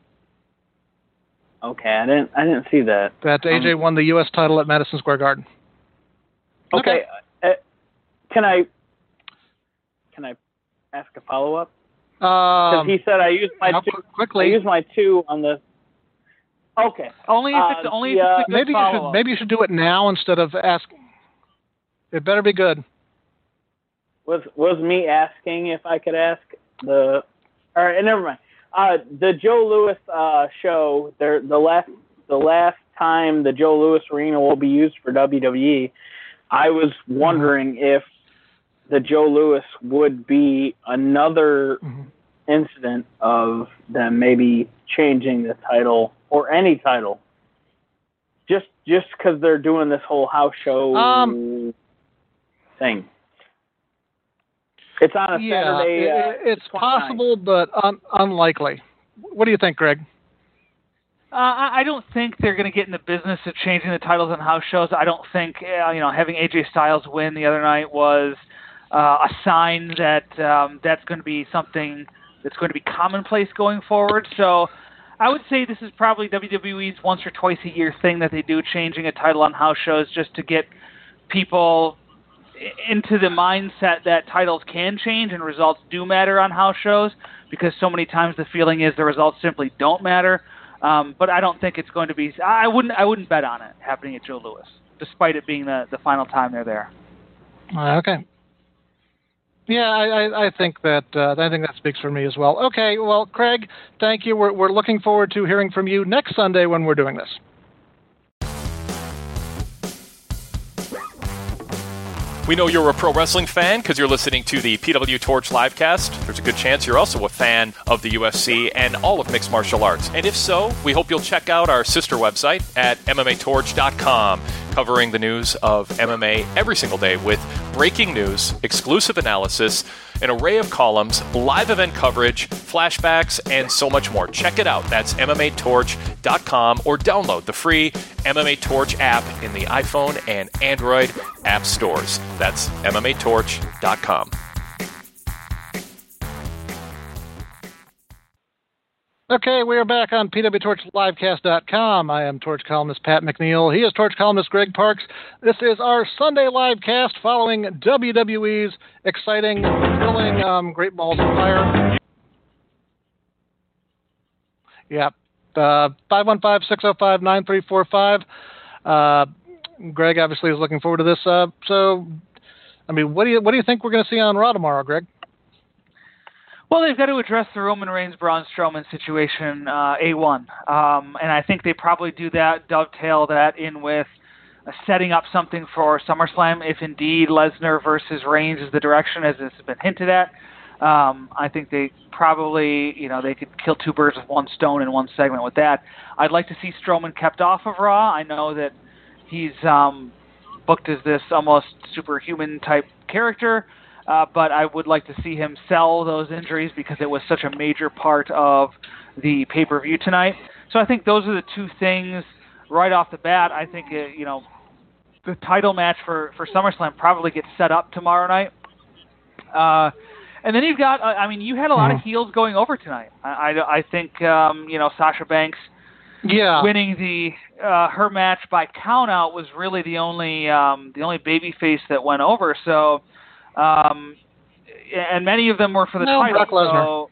[SPEAKER 11] Okay, I didn't I didn't see that.
[SPEAKER 1] That A J um, won the U S title at Madison Square Garden.
[SPEAKER 11] Okay, okay. Uh, can I can I ask a follow up? Because
[SPEAKER 1] um,
[SPEAKER 11] he said I used my two,
[SPEAKER 1] quickly.
[SPEAKER 11] I used my two on the. Okay.
[SPEAKER 3] Only if it's
[SPEAKER 11] uh,
[SPEAKER 3] only
[SPEAKER 11] the,
[SPEAKER 3] if it's a good
[SPEAKER 1] maybe you should maybe you should do it now instead of ask. It better be good.
[SPEAKER 11] Was was me asking if I could ask the? All right, never mind. Uh, the Joe Louis uh, show. There, the last the last time the Joe Louis Arena will be used for W W E. I was wondering mm-hmm. if the Joe Louis would be another mm-hmm. incident of them maybe changing the title or any title, just just because they're doing this whole house show.
[SPEAKER 1] Um,
[SPEAKER 11] thing. It's on a
[SPEAKER 1] yeah,
[SPEAKER 11] Saturday.
[SPEAKER 1] It,
[SPEAKER 11] uh,
[SPEAKER 1] it's possible, but un- unlikely. What do you think, Greg?
[SPEAKER 3] Uh, I I don't think they're going to get in the business of changing the titles on house shows. I don't think uh, you know having A J Styles win the other night was uh, a sign that um, that's going to be something that's going to be commonplace going forward. So I would say this is probably W W E's once or twice a year thing that they do, changing a title on house shows just to get people into the mindset that titles can change and results do matter on house shows, because so many times the feeling is the results simply don't matter. Um, but I don't think it's going to be. I wouldn't. I wouldn't bet on it happening at Joe Louis, despite it being the, the final time they're there.
[SPEAKER 1] Uh, okay. Yeah, I, I, I think that uh, I think that speaks for me as well. Okay. Well, Craig, thank you. We're we're looking forward to hearing from you next Sunday when we're doing this.
[SPEAKER 9] We know you're a pro wrestling fan because you're listening to the P W Torch livecast. There's a good chance you're also a fan of the U F C and all of mixed martial arts. And if so, we hope you'll check out our sister website at M M A torch dot com, covering the news of M M A every single day with breaking news, exclusive analysis, an array of columns, live event coverage, flashbacks, and so much more. Check it out. That's M M A torch dot com, or download the free M M A Torch app in the iPhone and Android app stores. That's M M A torch dot com.
[SPEAKER 1] Okay, we are back on P W Torch livecast dot com. I am Torch columnist Pat McNeil. He is Torch columnist Greg Parks. This is our Sunday livecast following W W E's exciting, thrilling um, Great Balls of Fire. Yeah, uh, five one five, six oh five, nine three four five. Uh, Greg obviously is looking forward to this. Uh, so, I mean, what do you what do you think we're going to see on Raw tomorrow, Greg?
[SPEAKER 3] Well, they've got to address the Roman Reigns, Braun Strowman situation uh, A one. Um, and I think they probably do that, dovetail that in with uh, setting up something for SummerSlam, if indeed Lesnar versus Reigns is the direction, as has been hinted at. Um, I think they probably, you know, they could kill two birds with one stone in one segment with that. I'd like to see Strowman kept off of Raw. I know that he's um, booked as this almost superhuman type character. Uh, but I would like to see him sell those injuries because it was such a major part of the pay-per-view tonight. So I think those are the two things right off the bat. I think, uh, you know, the title match for, for SummerSlam probably gets set up tomorrow night. Uh, and then you've got, uh, I mean, you had a lot mm-hmm. of heels going over tonight. I, I, I think, um, you know, Sasha Banks
[SPEAKER 1] yeah.
[SPEAKER 3] winning the uh, her match by countout was really the only um, the only babyface that went over. So. Um, and many of them were for the
[SPEAKER 1] no,
[SPEAKER 3] title.
[SPEAKER 1] Brock Lesnar.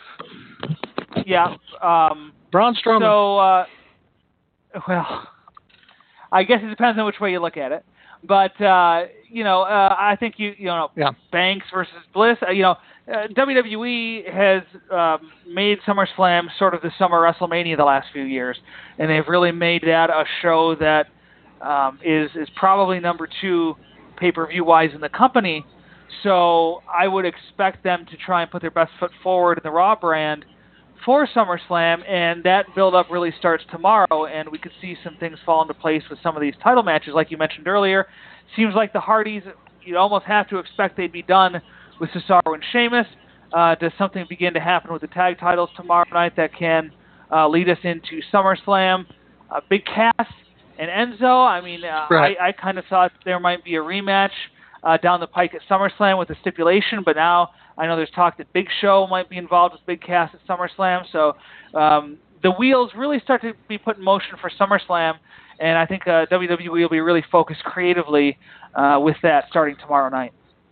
[SPEAKER 3] So, yeah. Um,
[SPEAKER 1] Braun Strowman.
[SPEAKER 3] So, uh, well, I guess it depends on which way you look at it. But, uh, you know, uh, I think, you you know,
[SPEAKER 1] yeah.
[SPEAKER 3] Banks versus Bliss, uh, you know, uh, W W E has um, made SummerSlam sort of the summer WrestleMania the last few years. And they've really made that a show that um, is, is probably number two pay-per-view wise in the company. So I would expect them to try and put their best foot forward in the Raw brand for SummerSlam, and that build-up really starts tomorrow, and we could see some things fall into place with some of these title matches, like you mentioned earlier. Seems like the Hardys, you almost have to expect they'd be done with Cesaro and Sheamus. Uh, does something begin to happen with the tag titles tomorrow night that can uh, lead us into SummerSlam? Uh, Big Cass and Enzo, I mean, uh,
[SPEAKER 1] right.
[SPEAKER 3] I, I kind of thought there might be a rematch Uh, down the pike at SummerSlam with a stipulation, but now I know there's talk that Big Show might be involved with Big Cass at SummerSlam, so um, the wheels really start to be put in motion for SummerSlam, and I think uh, W W E will be really focused creatively uh, with that starting tomorrow night.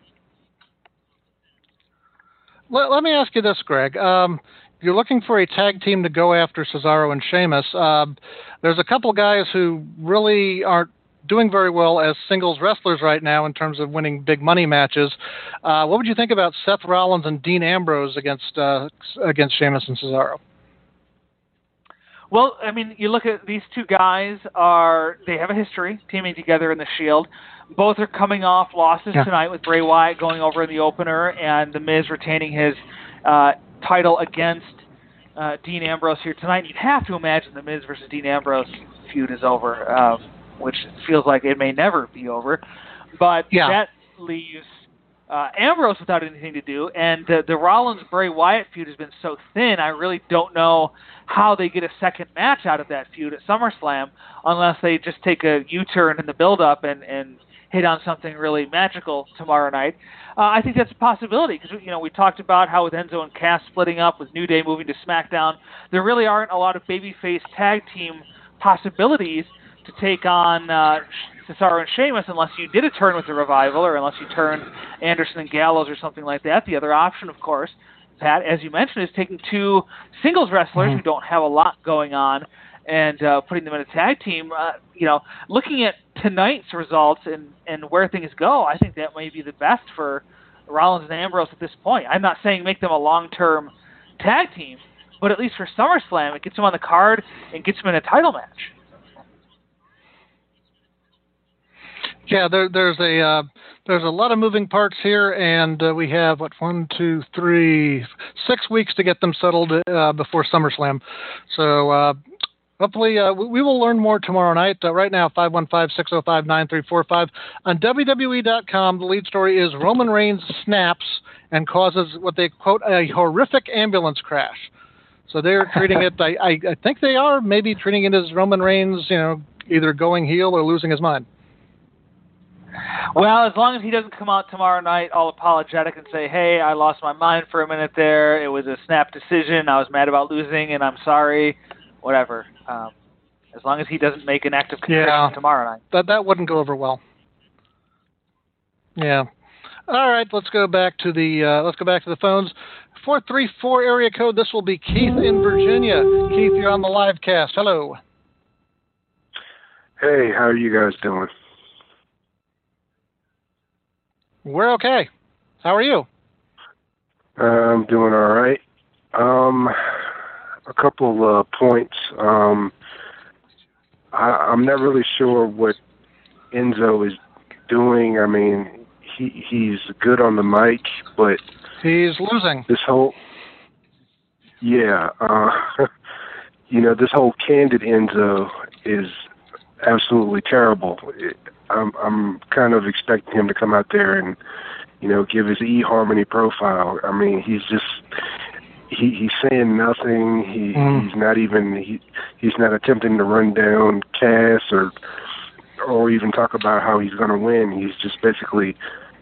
[SPEAKER 1] Let, let me ask you this, Greg. Um, you're looking for a tag team to go after Cesaro and Sheamus. Uh, there's a couple guys who really aren't doing very well as singles wrestlers right now in terms of winning big money matches. Uh, what would you think about Seth Rollins and Dean Ambrose against uh, against Sheamus and Cesaro?
[SPEAKER 3] Well, I mean, you look at these two guys are they have a history teaming together in the Shield. Both are coming off losses
[SPEAKER 1] yeah.
[SPEAKER 3] tonight with Bray Wyatt going over in the opener and The Miz retaining his uh, title against uh, Dean Ambrose here tonight. You'd have to imagine The Miz versus Dean Ambrose feud is over. Uh, which feels like it may never be over. But
[SPEAKER 1] yeah.
[SPEAKER 3] that leaves uh, Ambrose without anything to do, and the, the Rollins-Bray Wyatt feud has been so thin, I really don't know how they get a second match out of that feud at SummerSlam unless they just take a U-turn in the build-up and, and hit on something really magical tomorrow night. Uh, I think that's a possibility because, you know, we talked about how with Enzo and Cass splitting up, with New Day moving to SmackDown, there really aren't a lot of babyface tag team possibilities to take on uh, Cesaro and Sheamus unless you did a turn with the Revival or unless you turned Anderson and Gallows or something like that. The other option, of course, Pat, as you mentioned, is taking two singles wrestlers mm-hmm. who don't have a lot going on and uh, putting them in a tag team. Uh, you know, looking at tonight's results and, and where things go, I think that may be the best for Rollins and Ambrose at this point. I'm not saying make them a long-term tag team, but at least for SummerSlam, it gets them on the card and gets them in a title match.
[SPEAKER 1] Yeah, there, there's a uh, there's a lot of moving parts here, and uh, we have what one, two, three, six weeks to get them settled uh, before SummerSlam. So uh, hopefully uh, we, we will learn more tomorrow night. Uh, right now, five one five, six oh five, nine three four five on W W E dot com. The lead story is Roman Reigns snaps and causes what they quote a horrific ambulance crash. So they're treating it. I, I, I think they are maybe treating it as Roman Reigns, you know, either going heel or losing his mind.
[SPEAKER 3] Well, as long as he doesn't come out tomorrow night all apologetic and say, hey, I lost my mind for a minute there. It was a snap decision. I was mad about losing, and I'm sorry. Whatever. Um, as long as he doesn't make an active contrition
[SPEAKER 1] yeah,
[SPEAKER 3] tomorrow night.
[SPEAKER 1] That, that wouldn't go over well. Yeah. All right, let's go back to the uh, let's go back to the phones. four three four area code. This will be Keith in Virginia. Keith, you're on the live cast. Hello.
[SPEAKER 12] Hey, how are you guys doing?
[SPEAKER 1] We're okay. How are you?
[SPEAKER 12] Uh, I'm doing all right. Um, a couple uh, points. Um, I, I'm not really sure what Enzo is doing. I mean, he he's good on the mic, but
[SPEAKER 1] he's losing.
[SPEAKER 12] This whole yeah, uh, you know, this whole candid Enzo is absolutely terrible. It, I'm I'm kind of expecting him to come out there and, you know, give his eHarmony profile. I mean, he's just he he's saying nothing. He mm. he's not even he he's not attempting to run down Cass or or even talk about how he's going to win. He's just basically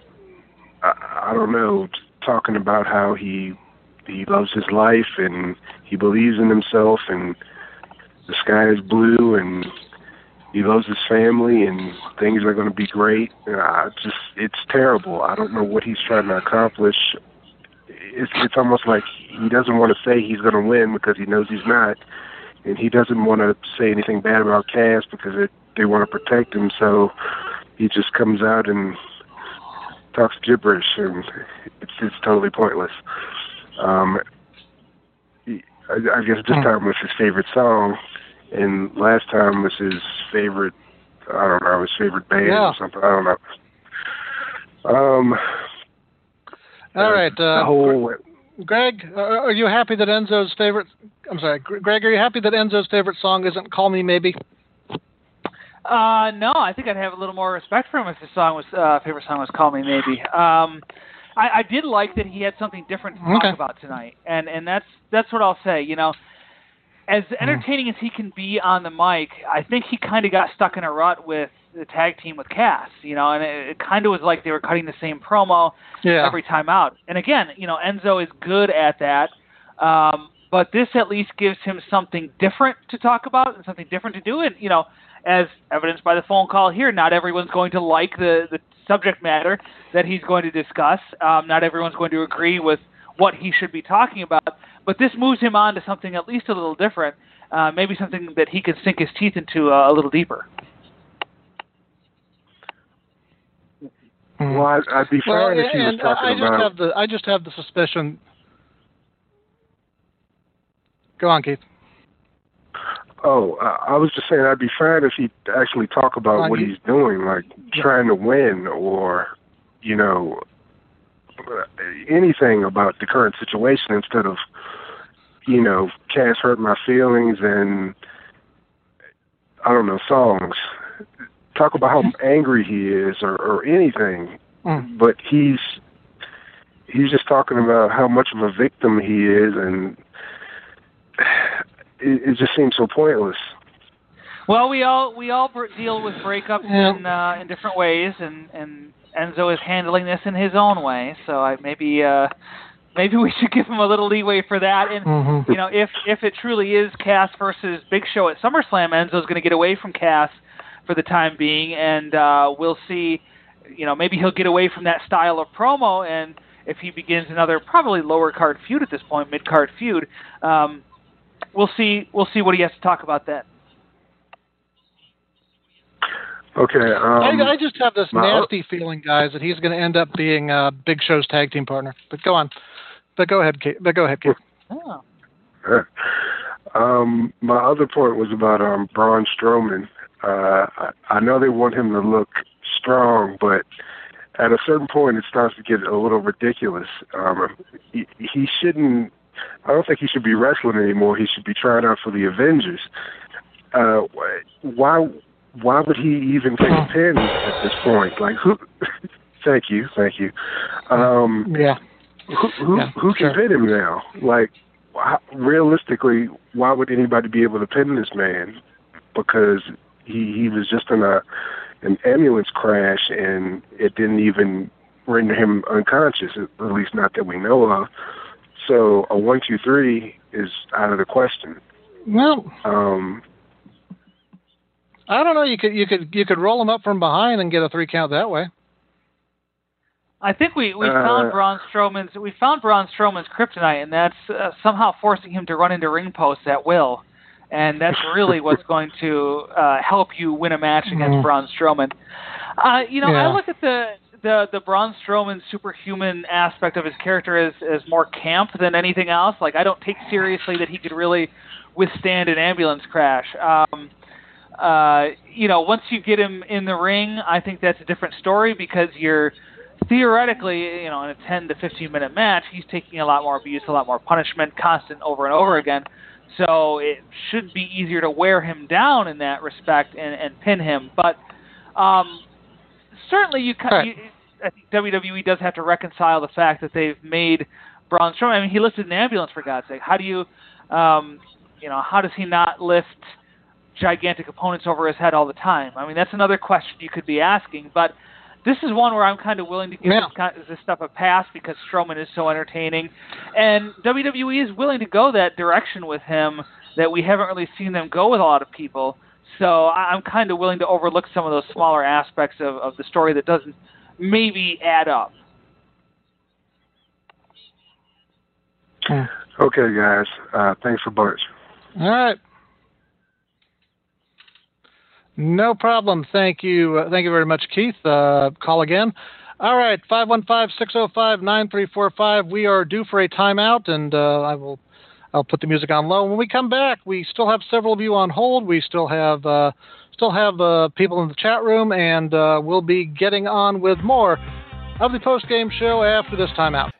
[SPEAKER 12] I, I don't know talking about how he he loves his life and he believes in himself and the sky is blue and he loves his family and things are going to be great. Uh, just, it's terrible. I don't know what he's trying to accomplish. It's, it's almost like he doesn't want to say he's going to win because he knows he's not. And he doesn't want to say anything bad about Cass because it, they want to protect him. So he just comes out and talks gibberish and it's, it's totally pointless. Um, I, I guess this time was his favorite song. And last time was his favorite, I don't know, his favorite band
[SPEAKER 1] yeah.
[SPEAKER 12] or something. I don't know. Um.
[SPEAKER 1] All right. Uh,
[SPEAKER 12] whole,
[SPEAKER 1] Greg, uh, are you happy that Enzo's favorite, I'm sorry, Greg, are you happy that Enzo's favorite song isn't Call Me Maybe?
[SPEAKER 3] Uh, no, I think I'd have a little more respect for him if his song was, uh, favorite song was Call Me Maybe. Um, I, I did like that he had something different to talk
[SPEAKER 1] okay.
[SPEAKER 3] about tonight. And, and that's, that's what I'll say, you know. As entertaining as he can be on the mic, I think he kind of got stuck in a rut with the tag team with Cass, you know, and it, it kind of was like they were cutting the same promo
[SPEAKER 1] yeah.
[SPEAKER 3] every time out. And again, you know, Enzo is good at that, um, but this at least gives him something different to talk about and something different to do. And, you know, as evidenced by the phone call here, not everyone's going to like the, the subject matter that he's going to discuss. Um, not everyone's going to agree with what he should be talking about. But this moves him on to something at least a little different, uh, maybe something that he can sink his teeth into uh, a little deeper.
[SPEAKER 12] Well, I'd, I'd be fine
[SPEAKER 1] well,
[SPEAKER 12] if he was
[SPEAKER 1] and
[SPEAKER 12] talking
[SPEAKER 1] I just
[SPEAKER 12] about.
[SPEAKER 1] Have the, I just have the suspicion. Go on, Keith.
[SPEAKER 12] Oh, I was just saying I'd be fine if he'd actually talk about what he's doing, like
[SPEAKER 1] yeah.
[SPEAKER 12] trying to win or, you know, anything about the current situation instead of, you know, Cass hurt my feelings and, I don't know, songs. Talk about how angry he is or, or anything.
[SPEAKER 1] Mm.
[SPEAKER 12] but he's he's just talking about how much of a victim he is, and it, it just seems so pointless.
[SPEAKER 3] Well, we all we all br- deal with breakups
[SPEAKER 1] Yeah.
[SPEAKER 3] in uh, in different ways, and, and Enzo is handling this in his own way. So I, maybe uh, maybe we should give him a little leeway for that. And
[SPEAKER 1] Mm-hmm.
[SPEAKER 3] you know, if if it truly is Cass versus Big Show at SummerSlam, Enzo's going to get away from Cass for the time being, and uh, we'll see. You know, maybe he'll get away from that style of promo, and if he begins another probably lower card feud at this point, mid card feud, um, we'll see. We'll see what he has to talk about then.
[SPEAKER 12] Okay. Um,
[SPEAKER 1] I, I just have this
[SPEAKER 12] my-
[SPEAKER 1] nasty feeling, guys, that he's going to end up being uh, Big Show's tag team partner. But go on. But go ahead, Kate. But go ahead, Kate.
[SPEAKER 3] Oh.
[SPEAKER 12] um, my other point was about um, Braun Strowman. Uh, I, I know they want him to look strong, but at a certain point, it starts to get a little ridiculous. Um, he, he shouldn't. I don't think he should be wrestling anymore. He should be trying out for the Avengers. Uh, why? Why would he even take a pin at this point? Like who? Thank you, thank you. Um,
[SPEAKER 1] Yeah.
[SPEAKER 12] Who who,
[SPEAKER 1] Yeah,
[SPEAKER 12] who can
[SPEAKER 1] sure.
[SPEAKER 12] pin him now? Like how, realistically, why would anybody be able to pin this man? Because he he was just in a an ambulance crash, and it didn't even render him unconscious, at least not that we know of. So a one, two, three is out of the question.
[SPEAKER 1] Well,
[SPEAKER 12] Um,
[SPEAKER 1] I don't know. You could you could you could roll him up from behind and get a three count that way.
[SPEAKER 3] I think we, we
[SPEAKER 12] Uh,
[SPEAKER 3] found Braun Strowman's we found Braun Strowman's kryptonite, and that's uh, somehow forcing him to run into ring posts at will, and that's really what's going to uh, help you win a match against
[SPEAKER 1] Mhm.
[SPEAKER 3] Braun Strowman. Uh, you know,
[SPEAKER 1] Yeah.
[SPEAKER 3] I look at the the the Braun Strowman superhuman aspect of his character as as more camp than anything else. Like, I don't take seriously that he could really withstand an ambulance crash. Um, uh, you know, once you get him in the ring, I think that's a different story, because you're theoretically, you know, in a ten to fifteen minute match, he's taking a lot more abuse, a lot more punishment, constant over and over again. So it should be easier to wear him down in that respect and, and pin him. But um, certainly, you,
[SPEAKER 1] Right.
[SPEAKER 3] you, I think W W E does have to reconcile the fact that they've made Braun Strowman. I mean, he lifted an ambulance, for God's sake. How do you, um, you know, how does he not lift gigantic opponents over his head all the time? I mean, that's another question you could be asking. But this is one where I'm kind of willing to give
[SPEAKER 1] Yeah.
[SPEAKER 3] this, kind this stuff a pass, because Strowman is so entertaining. And W W E is willing to go that direction with him that we haven't really seen them go with a lot of people. So I- I'm kind of willing to overlook some of those smaller aspects of, of the story that doesn't maybe add up.
[SPEAKER 12] okay, guys. Uh, thanks a bunch.
[SPEAKER 1] All right. No problem. Thank you. Uh, thank you very much, Keith. Uh, call again. All right, five one five, six oh five, nine three four five. We are due for a timeout, and uh, I will I'll put the music on low. When we come back, we still have several of you on hold. We still have uh, still have uh, people in the chat room, and uh, we'll be getting on with more of the post-game show after this timeout.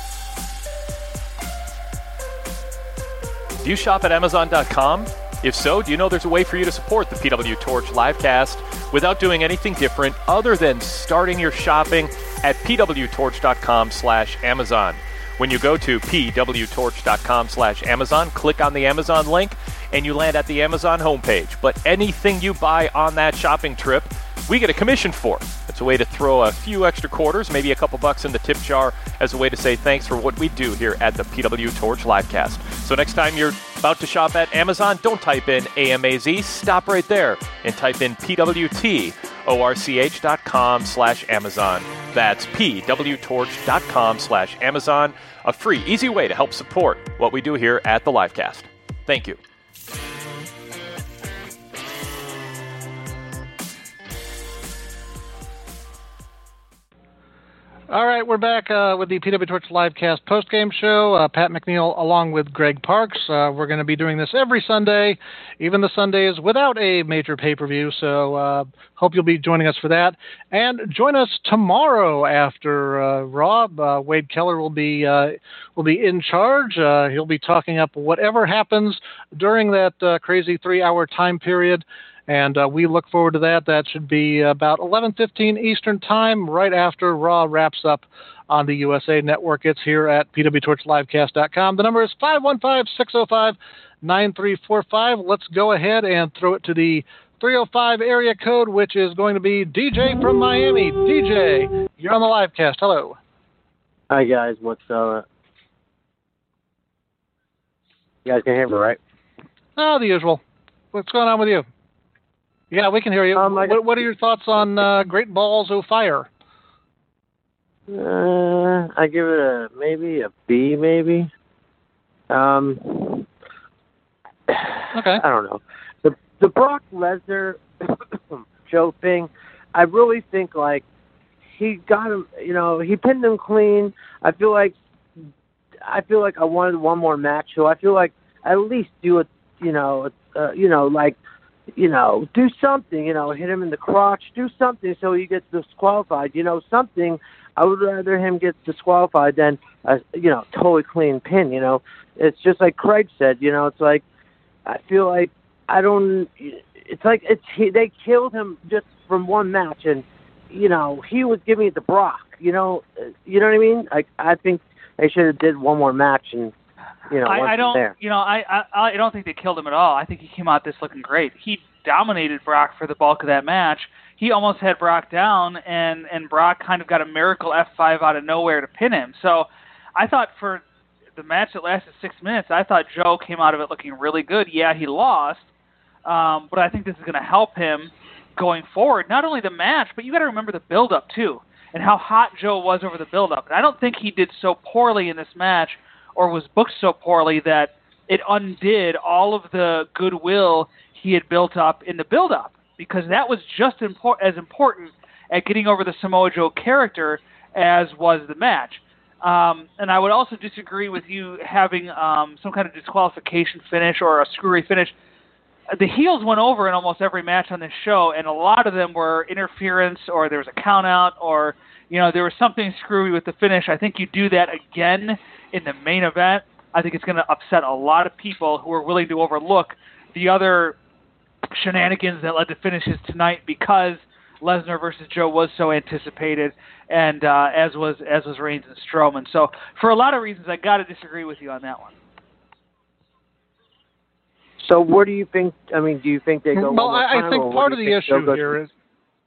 [SPEAKER 9] Do you shop at Amazon dot com? If so, do you know there's a way for you to support the P W Torch livecast without doing anything different other than starting your shopping at P W Torch dot com slash Amazon. When you go to P W Torch dot com slash Amazon, click on the Amazon link, and you land at the Amazon homepage. But anything you buy on that shopping trip, we get a commission for. It's a way to throw a few extra quarters, maybe a couple bucks in the tip jar, as a way to say thanks for what we do here at the P W Torch livecast. So next time you're about to shop at Amazon, don't type in A M A Z, stop right there and type in P W T O R C H dot com slash Amazon. That's P W Torch dot com slash Amazon, a free, easy way to help support what we do here at the livecast. Thank you.
[SPEAKER 1] All right, we're back uh, with the P W Torch Livecast postgame show. Uh, Pat McNeil along with Greg Parks. Uh, we're going to be doing this every Sunday, even the Sundays without a major pay-per-view, so uh, hope you'll be joining us for that. And join us tomorrow after uh, Raw. Uh, Wade Keller will be uh, will be in charge. Uh, he'll be talking up whatever happens during that uh, crazy three-hour time period. And uh, we look forward to that. That should be about eleven fifteen Eastern Time, right after Raw wraps up on the U S A Network. It's here at P W Torch Livecast dot com. The number is five one five, six oh five, nine three four five. Let's go ahead and throw it to the three oh five area code, which is going to be D J from Miami. D J, you're on the Livecast. Hello.
[SPEAKER 13] Hi, guys. What's uh? You guys can hear me, right?
[SPEAKER 1] Oh, the usual. What's going on with you? Yeah, we can hear you.
[SPEAKER 13] Um,
[SPEAKER 1] what, what are your thoughts on uh, Great Balls of Fire?
[SPEAKER 13] Uh, I give it a maybe a B, maybe. Um.
[SPEAKER 1] Okay.
[SPEAKER 13] I don't know. The the Brock Lesnar Joe thing, I really think like he got him. You know, he pinned him clean. I feel like I feel like I wanted one more match, so I feel like at least do it. You know, uh, you know, like. You know, do something, you know, hit him in the crotch, do something so he gets disqualified. You know, something. I would rather him get disqualified than, a, you know, totally clean pin, you know. It's just like Craig said, you know, it's like, I feel like, I don't, it's like, it's he, they killed him just from one match, and, you know, he was giving it to Brock, you know, you know what I mean? Like, I think they should have did one more match and, You know,
[SPEAKER 3] I, I don't.
[SPEAKER 13] there.
[SPEAKER 3] You know, I, I I don't think they killed him at all. I think he came out this looking great. He dominated Brock for the bulk of that match. He almost had Brock down, and and Brock kind of got a miracle F five out of nowhere to pin him. So, I thought for the match that lasted six minutes, I thought Joe came out of it looking really good. Yeah, he lost, um, but I think this is going to help him going forward. Not only the match, but you got to remember the build-up too, and how hot Joe was over the build-up. And I don't think he did so poorly in this match, or was booked so poorly that it undid all of the goodwill he had built up in the build-up, because that was just impor- as important at getting over the Samoa Joe character as was the match. Um, and I would also disagree with you having um, some kind of disqualification finish or a screwy finish. The heels went over in almost every match on this show, and a lot of them were interference, or there was a count-out, or you know there was something screwy with the finish. I think you do that again in the main event. I think it's going to upset a lot of people who are willing to overlook the other shenanigans that led to finishes tonight, because Lesnar versus Joe was so anticipated, and uh, as was as was Reigns and Strowman. So for a lot of reasons, I got to disagree with you on that one.
[SPEAKER 13] So what do you think? I mean, do you think they go?
[SPEAKER 1] Well,
[SPEAKER 13] one more
[SPEAKER 1] I,
[SPEAKER 13] time,
[SPEAKER 1] I think
[SPEAKER 13] or
[SPEAKER 1] part
[SPEAKER 13] what
[SPEAKER 1] of
[SPEAKER 13] do you
[SPEAKER 1] the
[SPEAKER 13] think
[SPEAKER 1] issue here is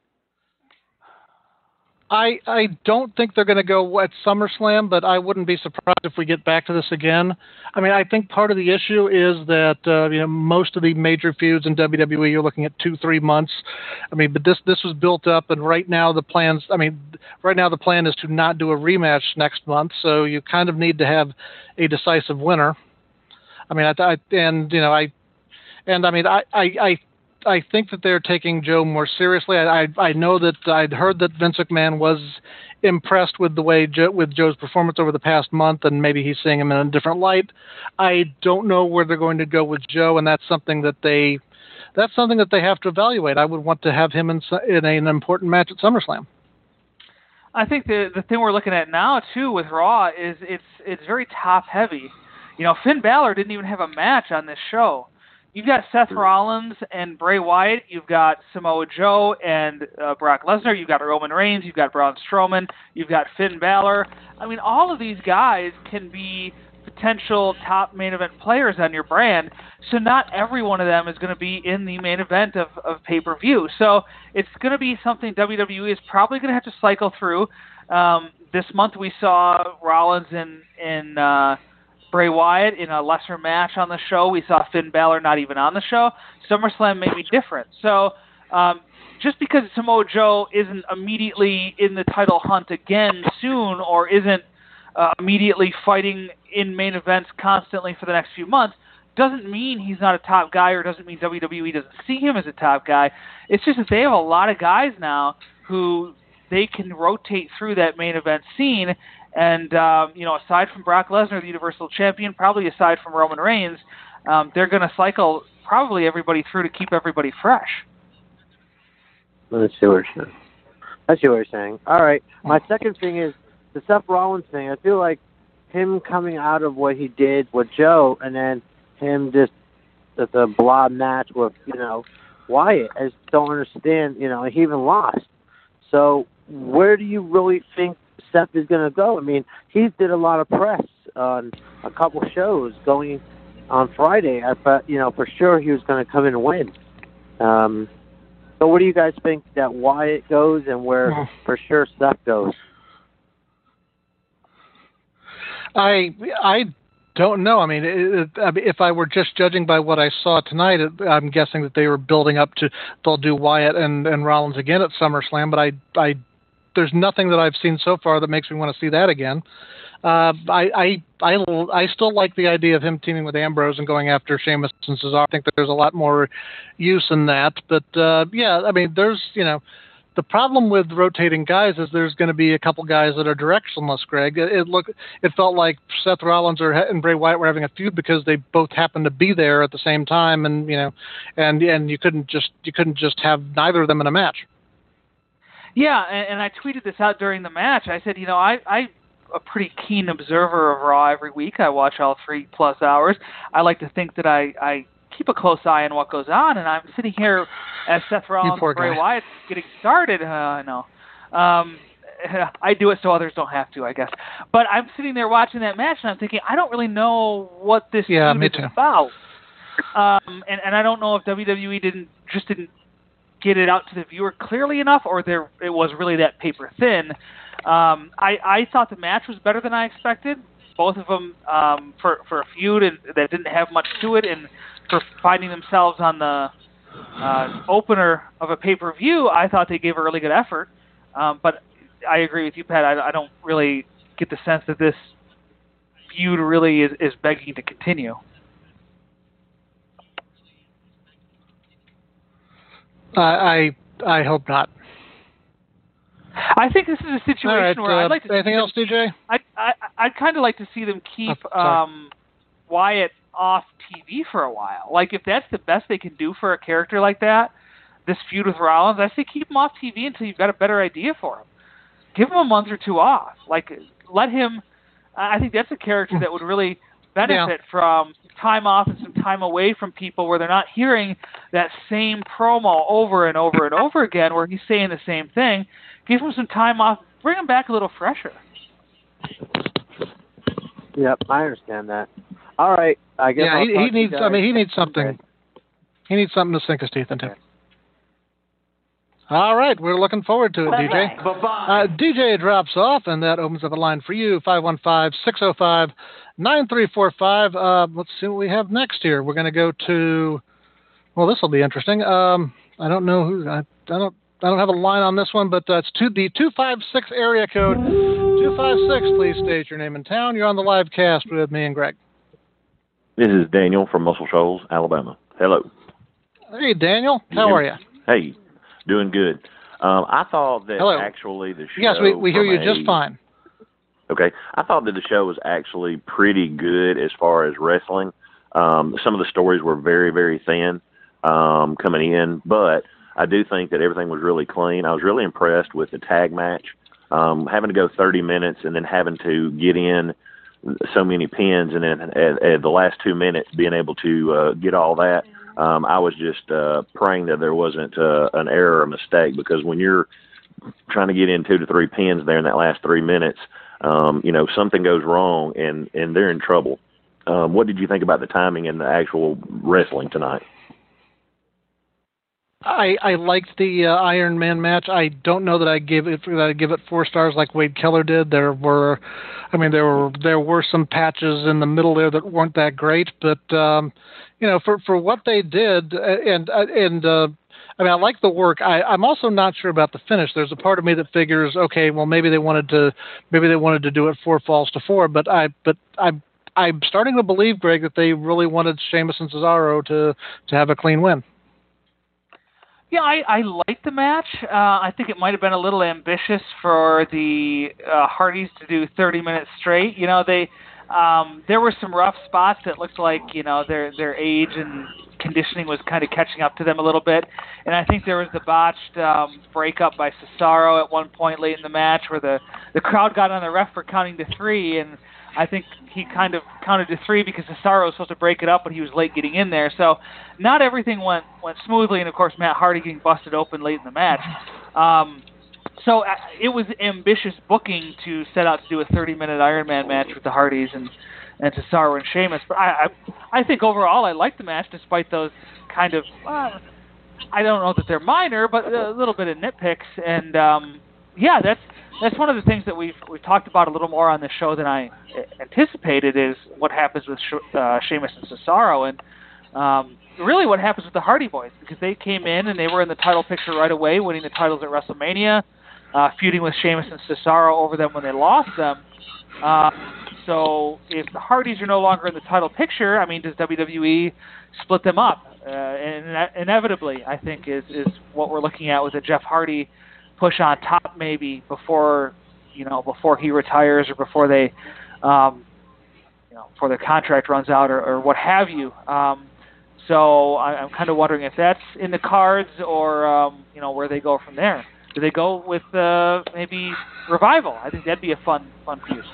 [SPEAKER 1] I I don't think they're going to go at SummerSlam, but I wouldn't be surprised if we get back to this again. I mean, I think part of the issue is that uh, you know most of the major feuds in W W E you're looking at two three months. I mean, but this this was built up, and right now the plans. I mean, right now the plan is to not do a rematch next month, so you kind of need to have a decisive winner. I mean, I, I and you know I. And I mean, I, I, I, I think that they're taking Joe more seriously. I, I, I know that I'd heard that Vince McMahon was impressed with the way Joe, with Joe's performance over the past month, and maybe he's seeing him in a different light. I don't know where they're going to go with Joe, and that's something that they, that's something that they have to evaluate. I would want to have him in, in an important match at SummerSlam.
[SPEAKER 3] I think the the thing we're looking at now too with Raw is it's it's very top heavy. You know, Finn Balor didn't even have a match on this show. You've got Seth Rollins and Bray Wyatt. You've got Samoa Joe and uh, Brock Lesnar. You've got Roman Reigns. You've got Braun Strowman. You've got Finn Balor. I mean, all of these guys can be potential top main event players on your brand. So not every one of them is going to be in the main event of, of pay-per-view. So it's going to be something W W E is probably going to have to cycle through. Um, this month we saw Rollins and in, in uh, Bray Wyatt in a lesser match on the show. We saw Finn Balor not even on the show. SummerSlam may be different. So um, just because Samoa Joe isn't immediately in the title hunt again soon, or isn't uh, immediately fighting in main events constantly for the next few months, doesn't mean he's not a top guy, or doesn't mean W W E doesn't see him as a top guy. It's just that they have a lot of guys now who they can rotate through that main event scene. And, um, you know, aside from Brock Lesnar, the Universal Champion, probably aside from Roman Reigns, um, they're going to cycle probably everybody through to keep everybody fresh.
[SPEAKER 13] Let's see what you're saying. I see what you're saying. All right. My second thing is the Seth Rollins thing. I feel like him coming out of what he did with Joe, and then him just the, the blob match with, you know, Wyatt. I just don't understand. You know, he even lost. So where do you really think Seth is going to go? I mean, he did a lot of press on a couple shows going on Friday. I thought, you know, for sure he was going to come in and win. Um, so where do you guys think that Wyatt goes and where yeah. for sure Seth goes?
[SPEAKER 1] I I don't know. I mean, it, if I were just judging by what I saw tonight, I'm guessing that they were building up to they'll do Wyatt and, and Rollins again at SummerSlam. But I I there's nothing that I've seen so far that makes me want to see that again. Uh, I, I I I still like the idea of him teaming with Ambrose and going after Sheamus and Cesaro. I think that there's a lot more use in that. But uh, yeah, I mean, there's you know. The problem with rotating guys is there's going to be a couple guys that are directionless, Greg. It, it look, it felt like Seth Rollins or, and Bray Wyatt were having a feud because they both happened to be there at the same time, and you know, and and you couldn't just you couldn't just have neither of them in a match.
[SPEAKER 3] Yeah, and, and I tweeted this out during the match. I said, you know, I I a pretty keen observer of Raw every week. I watch all three plus hours. I like to think that I I. keep a close eye on what goes on, and I'm sitting here as Seth Rollins and Bray Wyatt getting started. I uh, know. Um, I do it so others don't have to, I guess. But I'm sitting there watching that match, and I'm thinking, I don't really know what this
[SPEAKER 1] yeah,
[SPEAKER 3] feud is
[SPEAKER 1] too.
[SPEAKER 3] about. Um, and, and I don't know if W W E didn't just didn't get it out to the viewer clearly enough, or there it was really that paper thin. Um, I, I thought the match was better than I expected. Both of them um, for for a feud and, that didn't have much to it, and for finding themselves on the uh, opener of a pay-per-view, I thought they gave a really good effort. Um, but I agree with you, Pat. I, I don't really get the sense that this feud really is, is begging to continue.
[SPEAKER 1] Uh, I I hope not.
[SPEAKER 3] I think this is a situation
[SPEAKER 1] right,
[SPEAKER 3] where
[SPEAKER 1] uh,
[SPEAKER 3] I'd like to
[SPEAKER 1] anything
[SPEAKER 3] see
[SPEAKER 1] else,
[SPEAKER 3] them,
[SPEAKER 1] D J?
[SPEAKER 3] I I I'd kind of like to see them keep
[SPEAKER 1] oh,
[SPEAKER 3] um, Wyatt off T V for a while. Like if that's the best they can do for a character like that, this feud with Rollins, I say keep him off T V until you've got a better idea for him. Give him a month or two off. Like let him. I think that's a character that would really benefit
[SPEAKER 1] yeah.
[SPEAKER 3] from time off and some time away from people where they're not hearing that same promo over and over and over again where he's saying the same thing. Give him some time off. Bring him back a little fresher.
[SPEAKER 13] Yep, I understand that. All right, I guess.
[SPEAKER 1] Yeah,
[SPEAKER 13] I'll
[SPEAKER 1] he, he needs.
[SPEAKER 13] guys.
[SPEAKER 1] I mean, he needs something.
[SPEAKER 13] Okay.
[SPEAKER 1] He needs something to sink his teeth into. Okay. All right, we're looking forward to it, D J.
[SPEAKER 14] Bye-bye.
[SPEAKER 1] Uh, D J drops off, and that opens up a line for you, five one five, six oh five, nine three four five. Uh, let's see what we have next here. We're going to go to, well, this will be interesting. Um, I don't know who, I, I don't I don't have a line on this one, but uh, it's to the two five six area code. two five six, please state your name and town. You're on the live cast with me and Greg.
[SPEAKER 15] This is Daniel from Muscle Shoals, Alabama. Hello.
[SPEAKER 1] Hey, Daniel. How are you?
[SPEAKER 15] Hey, doing good. Um, I thought that
[SPEAKER 1] Hello.
[SPEAKER 15] actually the show...
[SPEAKER 1] Yes, we, we hear you
[SPEAKER 15] a,
[SPEAKER 1] just fine.
[SPEAKER 15] Okay. I thought that the show was actually pretty good as far as wrestling. Um, some of the stories were very, very thin um, coming in, but I do think that everything was really clean. I was really impressed with the tag match. Um, having to go thirty minutes and then having to get in so many pins and then at, at the last two minutes being able to uh, get all that, um, I was just uh, praying that there wasn't uh, an error or a mistake, because when you're trying to get in two to three pins there in that last three minutes, um, you know, something goes wrong and, and they're in trouble. Um, what did you think about the timing and the actual wrestling tonight?
[SPEAKER 1] I, I liked the uh, Iron Man match. I don't know that I give it that I give it four stars like Wade Keller did. There were, I mean, there were there were some patches in the middle there that weren't that great, but um, you know, for, for what they did, and and uh, I mean, I like the work. I, I'm also not sure about the finish. There's a part of me that figures, okay, well, maybe they wanted to maybe they wanted to do it four falls to four, but I but I. I'm starting to believe, Greg, that they really wanted Sheamus and Cesaro to to have a clean win.
[SPEAKER 3] Yeah, I, I liked the match. Uh, I think it might have been a little ambitious for the uh, Hardys to do thirty minutes straight. You know, they um, there were some rough spots that looked like, you know, their their age and conditioning was kind of catching up to them a little bit. And I think there was the botched um, breakup by Cesaro at one point late in the match where the, the crowd got on the ref for counting to three, and I think he kind of counted to three because Cesaro was supposed to break it up, but he was late getting in there. So not everything went went smoothly, and of course Matt Hardy getting busted open late in the match. Um, so uh, it was ambitious booking to set out to do a thirty-minute Iron Man match with the Hardys and and Cesaro and Sheamus. But I I, I think overall I liked the match despite those kind of uh, I don't know that they're minor, but a little bit of nitpicks. And um, yeah, that's. That's one of the things that we've we've talked about a little more on the show than I anticipated is what happens with uh, Sheamus and Cesaro, and um, really what happens with the Hardy Boys, because they came in and they were in the title picture right away, winning the titles at WrestleMania, uh, feuding with Sheamus and Cesaro over them when they lost them. Uh, so if the Hardys are no longer in the title picture, I mean, does W W E split them up? Uh, and inevitably, I think, is, is what we're looking at with a Jeff Hardy push on top, maybe before you know before he retires or before they um, you know before their contract runs out or, or what have you. Um, so I, I'm kind of wondering if that's in the cards or um, you know where they go from there. Do they go with uh, maybe Revival? I think that'd be a fun fun feud.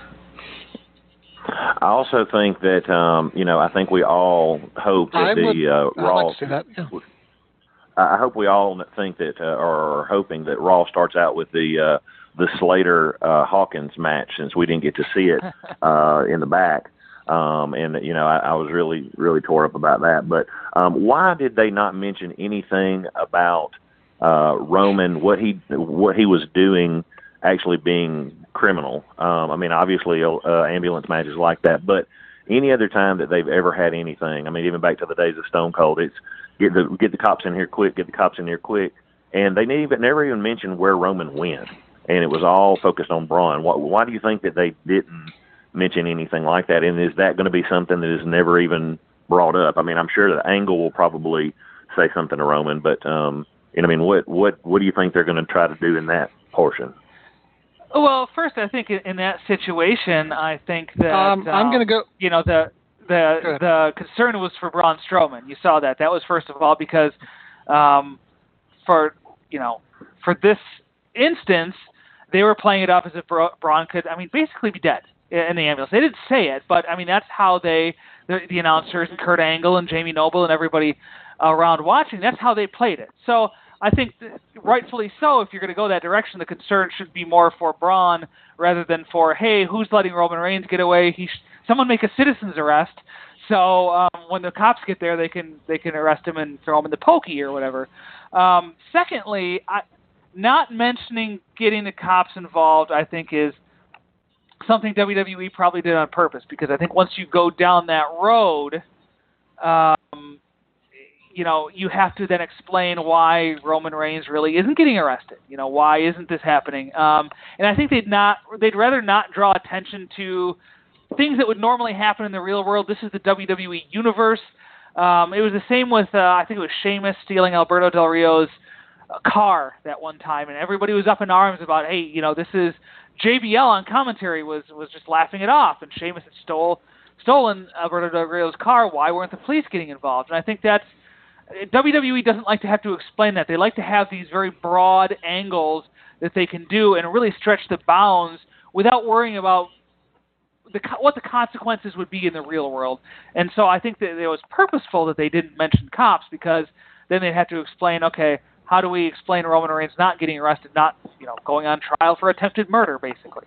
[SPEAKER 15] I also think that um, you know I think we all hope that
[SPEAKER 1] I
[SPEAKER 15] the
[SPEAKER 1] would,
[SPEAKER 15] uh, Raw.
[SPEAKER 1] like to see that, yeah.
[SPEAKER 15] I hope we all think that, uh, or are hoping that Raw starts out with the uh, the Slater uh, Hawkins match, since we didn't get to see it uh, in the back. Um, and you know, I, I was really, really tore up about that. But um, why did they not mention anything about uh, Roman, what he what he was doing, actually being criminal? Um, I mean, obviously, uh, ambulance matches like that, but any other time that they've ever had anything, I mean, even back to the days of Stone Cold, it's Get the get the cops in here quick. Get the cops in here quick. And they never never even mentioned where Roman went, and it was all focused on Braun. Why, why do you think that they didn't mention anything like that? And is that going to be something that is never even brought up? I mean, I'm sure that Angle will probably say something to Roman, but um, you know, I mean, what what what do you think they're going to try to do in that portion?
[SPEAKER 3] Well, first, I think in that situation, I think that
[SPEAKER 1] um, I'm
[SPEAKER 3] um,
[SPEAKER 1] going to go.
[SPEAKER 3] You know the. The the concern was for Braun Strowman. You saw that. That was first of all because um, for you know for this instance they were playing it off as if Braun could, I mean, basically be dead in the ambulance. They didn't say it, but I mean that's how they the, the announcers and Kurt Angle and Jamie Noble and everybody around watching. That's how they played it. So I think rightfully so. If you're going to go that direction, the concern should be more for Braun rather than for, hey, who's letting Roman Reigns get away? He sh- someone make a citizen's arrest, so um, when the cops get there, they can they can arrest him and throw him in the pokey or whatever. Um, secondly, I, not mentioning getting the cops involved, I think, is something W W E probably did on purpose, because I think once you go down that road, um, you know, you have to then explain why Roman Reigns really isn't getting arrested. You know, why isn't this happening? Um, and I think they'd not, they'd rather not draw attention to things that would normally happen in the real world. This is the W W E universe. Um, it was the same with, uh, I think it was Sheamus stealing Alberto Del Rio's uh, car that one time, and everybody was up in arms about, hey, you know, this is J B L on commentary was was just laughing it off, and Sheamus had stole stolen Alberto Del Rio's car. Why weren't the police getting involved? And I think that's W W E doesn't like to have to explain that. They like to have these very broad angles that they can do and really stretch the bounds without worrying about the, what the consequences would be in the real world. And so I think that it was purposeful that they didn't mention cops, because then they'd have to explain, okay, how do we explain Roman Reigns not getting arrested, not, you know, going on trial for attempted murder, basically.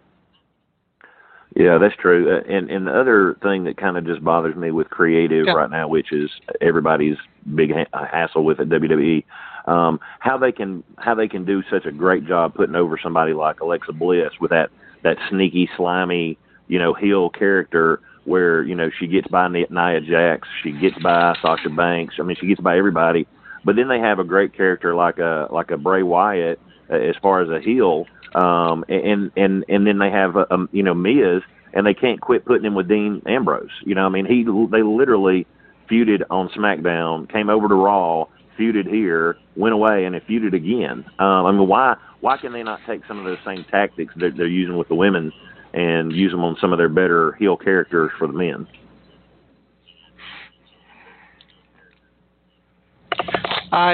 [SPEAKER 15] Yeah, that's true. Uh, and and the other thing that kind of just bothers me with creative yeah. right now, which is everybody's big ha- hassle with at W W E, um, how they can how they can do such a great job putting over somebody like Alexa Bliss with that that sneaky, slimy, you know, heel character where, you know, she gets by Nia Jax, she gets by Sasha Banks. I mean, she gets by everybody. But then they have a great character like a like a Bray Wyatt uh, as far as a heel. Um, and, and, and then they have, uh, um, you know, Miz, and they can't quit putting him with Dean Ambrose. You know, I mean, he, they literally feuded on SmackDown, came over to Raw, feuded here, went away, and it feuded again. Um, I mean, why, why can they not take some of those same tactics that they're using with the women and use them on some of their better heel characters for the men?
[SPEAKER 1] I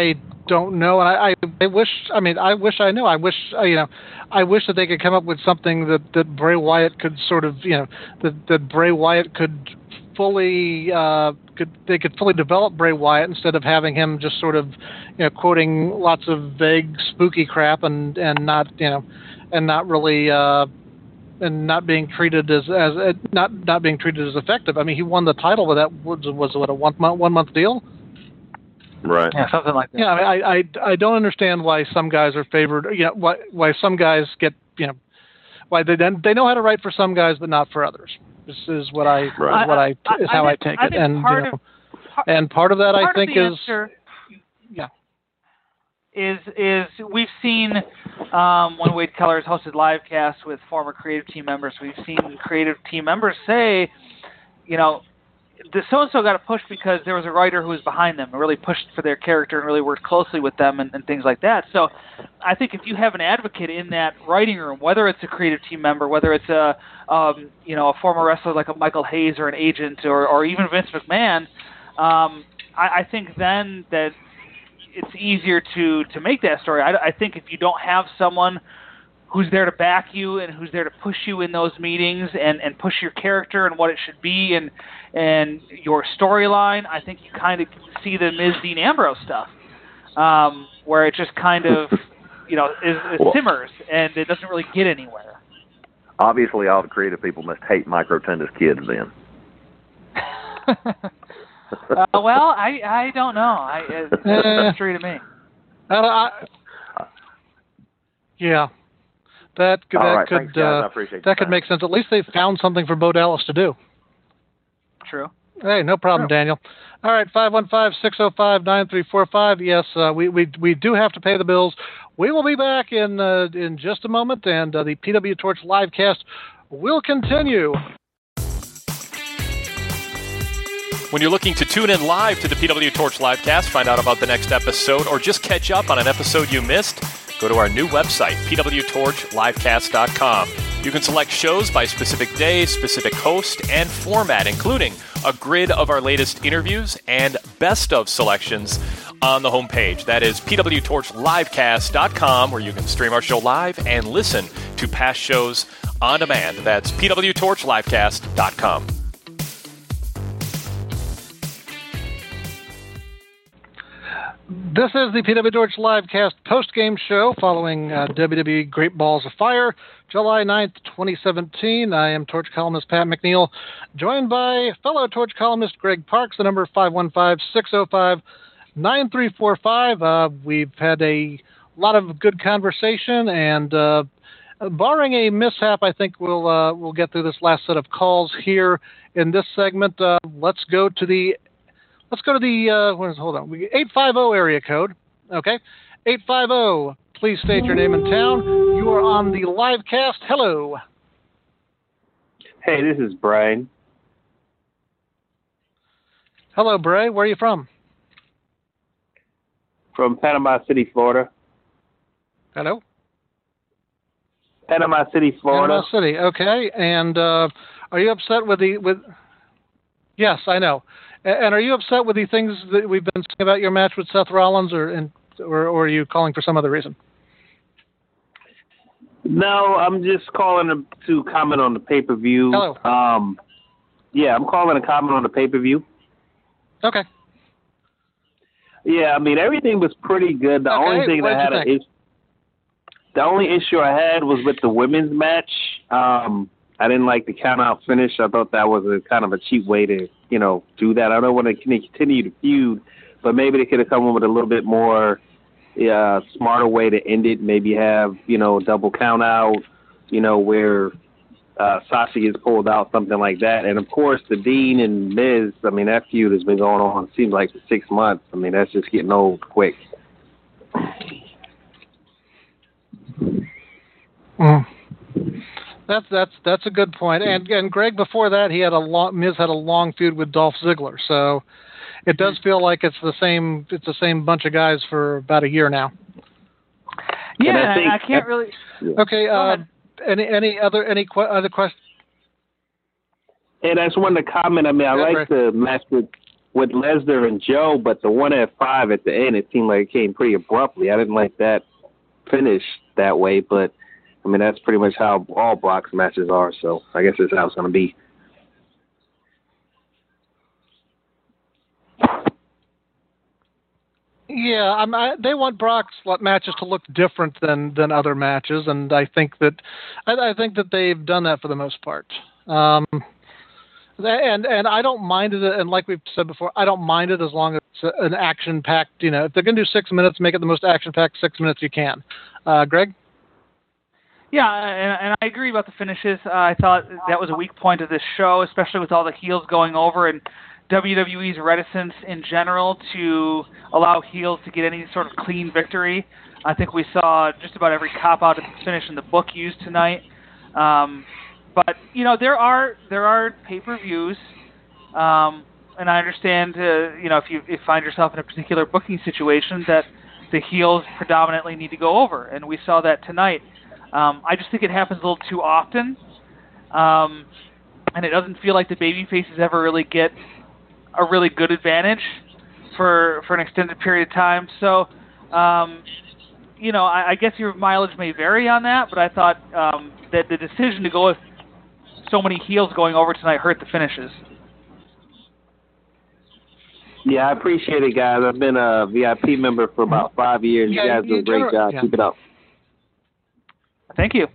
[SPEAKER 1] don't know. And I, I, I wish. I mean, I wish I knew. I wish. Uh, you know, I wish that they could come up with something that, that Bray Wyatt could sort of. You know, that that Bray Wyatt could fully. Uh, could they could fully develop Bray Wyatt instead of having him just sort of, you know, quoting lots of vague, spooky crap and and not you know, and not really. Uh, and not being treated as as uh, not not being treated as effective. I mean, he won the title with that was was what a one month one month deal.
[SPEAKER 15] Right.
[SPEAKER 3] Yeah, something like that.
[SPEAKER 1] Yeah, I, I I don't understand why some guys are favored. You know, why why some guys get you know why they they know how to write for some guys but not for others. This is what I
[SPEAKER 3] right.
[SPEAKER 1] is what I,
[SPEAKER 3] I
[SPEAKER 1] is
[SPEAKER 3] I
[SPEAKER 1] how
[SPEAKER 3] think,
[SPEAKER 1] I take
[SPEAKER 3] I
[SPEAKER 1] it.
[SPEAKER 3] think
[SPEAKER 1] And
[SPEAKER 3] part
[SPEAKER 1] you know,
[SPEAKER 3] of, part,
[SPEAKER 1] and part of that I
[SPEAKER 3] part
[SPEAKER 1] think
[SPEAKER 3] of the
[SPEAKER 1] is
[SPEAKER 3] answer
[SPEAKER 1] yeah
[SPEAKER 3] is is we've seen um, when Wade Keller has hosted live casts with former creative team members, we've seen creative team members say, you know, the so-and-so got a push because there was a writer who was behind them and really pushed for their character and really worked closely with them and, and things like that. So I think if you have an advocate in that writing room, whether it's a creative team member, whether it's a um, you know a former wrestler like a Michael Hayes or an agent or, or even Vince McMahon, um, I, I think then that it's easier to, to make that story. I, I think if you don't have someone who's there to back you and who's there to push you in those meetings and, and push your character and what it should be and and your storyline, I think you kind of see the Miz Dean Ambrose stuff, um, where it just kind of, you know, is, is
[SPEAKER 15] well,
[SPEAKER 3] simmers and it doesn't really get anywhere.
[SPEAKER 15] Obviously, all the creative people must hate Mike Rotunda's kids then.
[SPEAKER 3] uh, well, I I don't know. I, it's a mystery to me.
[SPEAKER 1] I, I, yeah, that could,
[SPEAKER 15] All
[SPEAKER 1] that
[SPEAKER 15] right,
[SPEAKER 1] could
[SPEAKER 15] thanks, guys. I
[SPEAKER 1] uh,
[SPEAKER 15] appreciate
[SPEAKER 1] that could
[SPEAKER 15] time.
[SPEAKER 1] make sense. At least they found something for Bo Dallas to do.
[SPEAKER 3] True.
[SPEAKER 1] Hey, no problem,
[SPEAKER 3] True.
[SPEAKER 1] Daniel. All right, five one five, six oh five, nine three four five. Yes, uh, we, we we do have to pay the bills. We will be back in uh, in just a moment, and uh, the P W Torch livecast will continue.
[SPEAKER 9] When you're looking to tune in live to the P W Torch livecast, find out about the next episode, or just catch up on an episode you missed, go to our new website, p w torch livecast dot com. You can select shows by specific day, specific host, and format, including a grid of our latest interviews and best of selections on the homepage. That is p w torch livecast dot com, where you can stream our show live and listen to past shows on demand. That's p w torch livecast dot com.
[SPEAKER 1] This is the P W Torch livecast post-game show following uh, W W E Great Balls of Fire, July ninth, twenty seventeen. I am Torch columnist Pat McNeil, joined by fellow Torch columnist Greg Parks. The number five one five, six oh five, nine three four five. Uh, we've had a lot of good conversation, and uh, barring a mishap, I think we'll uh, we'll get through this last set of calls here in this segment. Uh, let's go to the Let's go to the, uh, what is, hold on, eight five zero area code, okay? eight five zero, please state your name and town. You are on the live cast. Hello.
[SPEAKER 14] Hey, this is Brian.
[SPEAKER 1] Hello, Bray. Where are you from?
[SPEAKER 14] From Panama City, Florida.
[SPEAKER 1] Hello?
[SPEAKER 14] Panama City, Florida.
[SPEAKER 1] Panama City, okay. And uh, are you upset with the, with, yes, I know. And are you upset with the things that we've been saying about your match with Seth Rollins, or and, or, or are you calling for some other reason?
[SPEAKER 14] No, I'm just calling to, to comment on the pay-per-view.
[SPEAKER 1] Hello.
[SPEAKER 14] Um, yeah, I'm calling to comment on the pay-per-view.
[SPEAKER 1] Okay.
[SPEAKER 14] Yeah, I mean, everything was pretty good. The
[SPEAKER 1] okay.
[SPEAKER 14] only thing
[SPEAKER 1] what
[SPEAKER 14] that had
[SPEAKER 1] you
[SPEAKER 14] an
[SPEAKER 1] think?
[SPEAKER 14] issue, the only issue I had was with the women's match. Um, I didn't like the count-out finish. I thought that was a kind of a cheap way to, you know, do that. I don't want to continue to feud, but maybe they could have come up with a little bit more uh, smarter way to end it. Maybe have, you know, double count-out, you know, where uh, Sasha gets pulled out, something like that. And, of course, the Dean and Miz, I mean, that feud has been going on, it seems like, for six months. I mean, that's just getting old quick.
[SPEAKER 1] Mm. That's that's that's a good point. And and Greg, before that, he had a long Miz had a long feud with Dolph Ziggler. So it does feel like it's the same it's the same bunch of guys for about a year now.
[SPEAKER 3] Yeah,
[SPEAKER 14] I, think,
[SPEAKER 3] I can't really.
[SPEAKER 1] Okay. Uh, any any other any que- other questions?
[SPEAKER 14] And I just wanted to comment. I mean, I
[SPEAKER 1] Yeah,
[SPEAKER 14] like
[SPEAKER 1] right.
[SPEAKER 14] the match with with Lesnar and Joe, but the one at five at the end, it seemed like it came pretty abruptly. I didn't like that finish that way, but I mean that's pretty much how all Brock's matches are. So I guess that's how it's going to be.
[SPEAKER 1] Yeah, I'm, I, they want Brock's matches to look different than, than other matches, and I think that I, I think that they've done that for the most part. Um, and and I don't mind it, and like we've said before, I don't mind it as long as it's an action-packed. You know, if they're going to do six minutes, make it the most action-packed six minutes you can. Uh, Greg?
[SPEAKER 3] Yeah, and, and I agree about the finishes. Uh, I thought that was a weak point of this show, especially with all the heels going over and W W E's reticence in general to allow heels to get any sort of clean victory. I think we saw just about every cop-out at the finish in the book used tonight. Um, but, you know, there are there are pay-per-views, um, and I understand, uh, you know, if you, if you find yourself in a particular booking situation that the heels predominantly need to go over, and we saw that tonight. Um, I just think it happens a little too often, um, and it doesn't feel like the baby faces ever really get a really good advantage for for an extended period of time. So, um, you know, I, I guess your mileage may vary on that, but I thought um, that the decision to go with so many heels going over tonight hurt the finishes.
[SPEAKER 14] Yeah, I appreciate it, guys. I've been a V I P member for about five years.
[SPEAKER 1] Yeah,
[SPEAKER 14] you guys do a great job.
[SPEAKER 1] yeah.
[SPEAKER 14] Keep it up.
[SPEAKER 3] Thank you.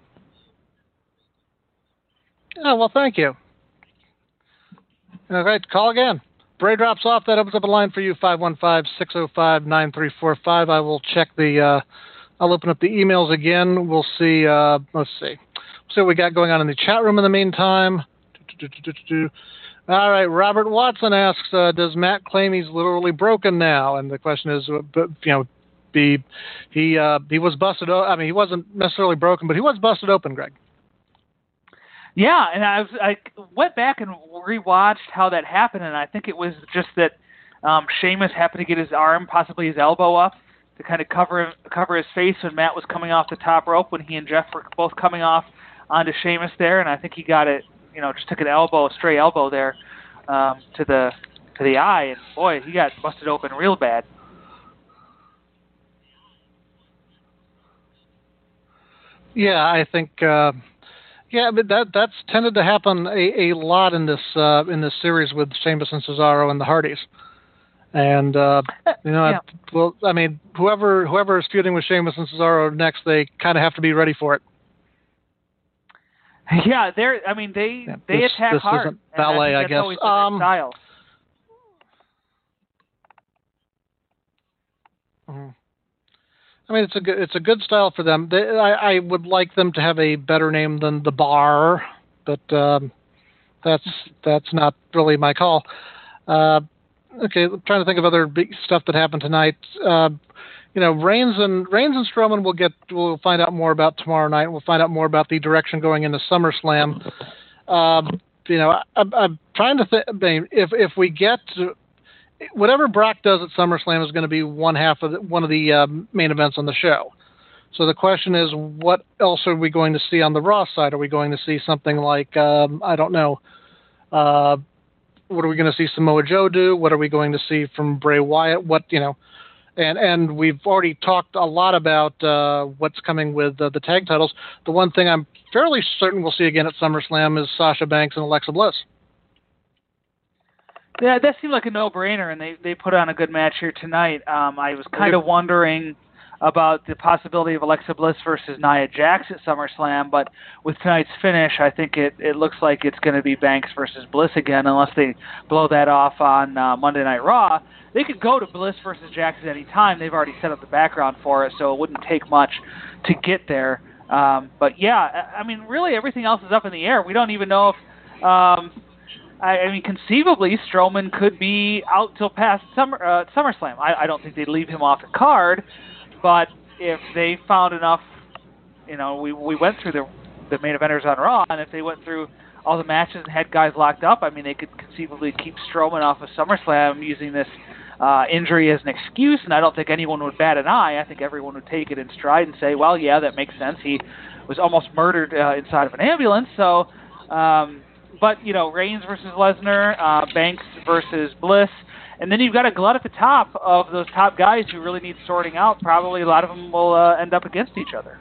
[SPEAKER 1] Oh, well, thank you. All right, call again. Bray drops off. That opens up a line for you, five one five, six oh five, nine three four five. I will check the, uh, I'll open up the emails again. We'll see, uh, let's see. See what we got going on in the chat room in the meantime. All right, Robert Watson asks, uh, does Matt claim he's literally broken now? And the question is, uh, you know, be, he uh, he was busted, o- I mean, he wasn't necessarily broken, but he was busted open, Greg.
[SPEAKER 3] Yeah, and I, was, I went back and rewatched how that happened, and I think it was just that um, Sheamus happened to get his arm, possibly his elbow up, to kind of cover cover his face when Matt was coming off the top rope, when he and Jeff were both coming off onto Sheamus there, and I think he got it, you know, just took an elbow, a stray elbow there um, to the to the eye, and boy, he got busted open real bad.
[SPEAKER 1] Yeah, I think... Uh... Yeah, but that that's tended to happen a, a lot in this uh, in this series with Sheamus and Cesaro and the Hardys, and uh, you know,
[SPEAKER 3] yeah.
[SPEAKER 1] I, well, I mean, whoever whoever is feuding with Sheamus and Cesaro next, they kind of have to be ready for it.
[SPEAKER 3] Yeah, they're. I mean, they
[SPEAKER 1] Yeah,
[SPEAKER 3] they
[SPEAKER 1] this,
[SPEAKER 3] attack
[SPEAKER 1] this
[SPEAKER 3] hard.
[SPEAKER 1] isn't ballet,
[SPEAKER 3] I,
[SPEAKER 1] I,
[SPEAKER 3] think that's
[SPEAKER 1] guess.
[SPEAKER 3] always been
[SPEAKER 1] Um,
[SPEAKER 3] their style.
[SPEAKER 1] mhm. I mean, it's a good it's a good style for them. They, I, I would like them to have a better name than the Bar, but um, that's that's not really my call. Uh, okay, I'm trying to think of other big stuff that happened tonight. Uh, you know, Reigns and Reigns and Strowman we'll get we'll find out more about tomorrow night. We'll find out more about the direction going into SummerSlam. Um, you know, I, I'm trying to think. I mean, if if we get to, whatever Brock does at SummerSlam is going to be one half of the, one of the um, main events on the show. So the question is, what else are we going to see on the Raw side? Are we going to see something like, um, I don't know, uh, what are we going to see Samoa Joe do? What are we going to see from Bray Wyatt? What, you know, and, and we've already talked a lot about uh, what's coming with uh, the tag titles. The one thing I'm fairly certain we'll see again at SummerSlam is Sasha Banks and Alexa Bliss.
[SPEAKER 3] Yeah, that seemed like a no-brainer, and they, they put on a good match here tonight. Um, I was kind of wondering about the possibility of Alexa Bliss versus Nia Jax at SummerSlam, but with tonight's finish, I think it, it looks like it's going to be Banks versus Bliss again, unless they blow that off on uh, Monday Night Raw. They could go to Bliss versus Jax at any time. They've already set up the background for it, so it wouldn't take much to get there. Um, but yeah, I mean, really everything else is up in the air. We don't even know if... Um, I, I mean, conceivably, Strowman could be out till past summer, uh, SummerSlam. I, I don't think they'd leave him off the card, but if they found enough, you know, we we went through the the main eventers on Raw, and if they went through all the matches and had guys locked up, I mean, they could conceivably keep Strowman off of SummerSlam using this uh, injury as an excuse, and I don't think anyone would bat an eye. I think everyone would take it in stride and say, well, yeah, that makes sense. He was almost murdered uh, inside of an ambulance, so... Um, But, you know, Reigns versus Lesnar, uh, Banks versus Bliss, And then you've got a glut at the top of those top guys who really need sorting out. Probably a lot of them will uh, end up against each other.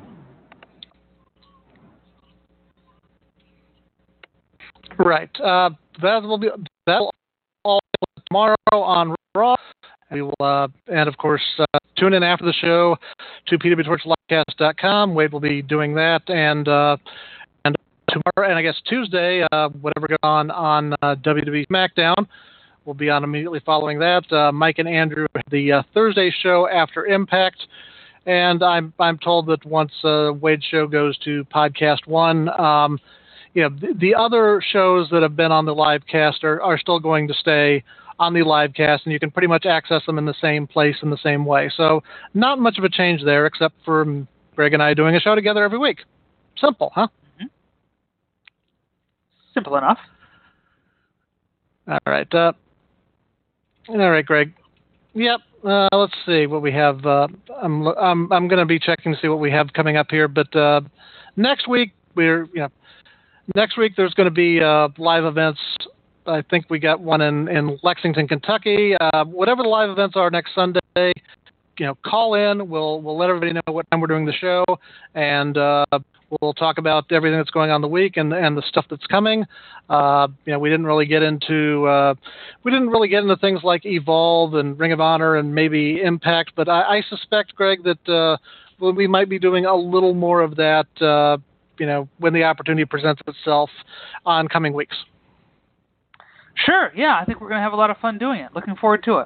[SPEAKER 1] Right. Uh, that will be that will all tomorrow on Raw. We will, uh, and of course, uh, tune in after the show to P W Torch Livecast dot com. Wade will be doing that, and uh, and tomorrow, and I guess Tuesday, uh, whatever goes on on uh, W W E SmackDown will be on immediately following that. Uh, Mike and Andrew, the uh, Thursday show after Impact, and I'm I'm told that once uh, Wade's show goes to Podcast One. Um, you know, the, the other shows that have been on the live cast are, are still going to stay on the live cast, and you can pretty much access them in the same place in the same way. So not much of a change there, except for Greg and I doing a show together every week. Simple, huh?
[SPEAKER 3] Mm-hmm. Simple enough.
[SPEAKER 1] All right. Uh, all right, Greg. Yep. Uh, let's see what we have. Uh, I'm I'm I'm going to be checking to see what we have coming up here. But uh, next week we're you know next week there's going to be uh, live events. I think we got one in, in Lexington, Kentucky. Uh, whatever the live events are next Sunday, you know, call in. We'll we'll let everybody know what time we're doing the show, and uh, we'll talk about everything that's going on in the week and and the stuff that's coming. Uh, you know, we didn't really get into uh, we didn't really get into things like Evolve and Ring of Honor and maybe Impact, but I, I suspect, Greg, that uh, we might be doing a little more of that. Uh, you know, when the opportunity presents itself on coming weeks.
[SPEAKER 3] Sure, yeah, I think we're going to have a lot of fun doing it. Looking forward to it.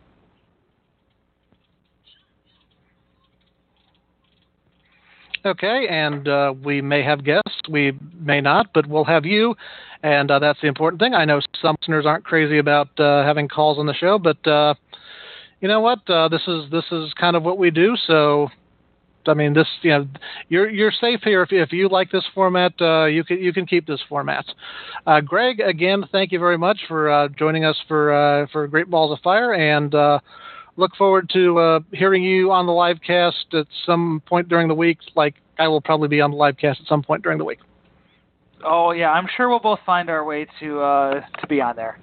[SPEAKER 1] Okay, and uh, we may have guests, we may not, but we'll have you, and uh, that's the important thing. I know some listeners aren't crazy about uh, having calls on the show, but uh, you know what? Uh, this is this is kind of what we do, so... I mean, this you know, you're you're safe here. If if you like this format, uh, you can you can keep this format. Uh, Greg, again, thank you very much for uh, joining us for uh, for Great Balls of Fire, and uh, look forward to uh, hearing you on the live cast at some point during the week. Like I will probably be on the live cast at some point during the week.
[SPEAKER 3] Oh yeah, I'm sure we'll both find our way to uh, to be on there.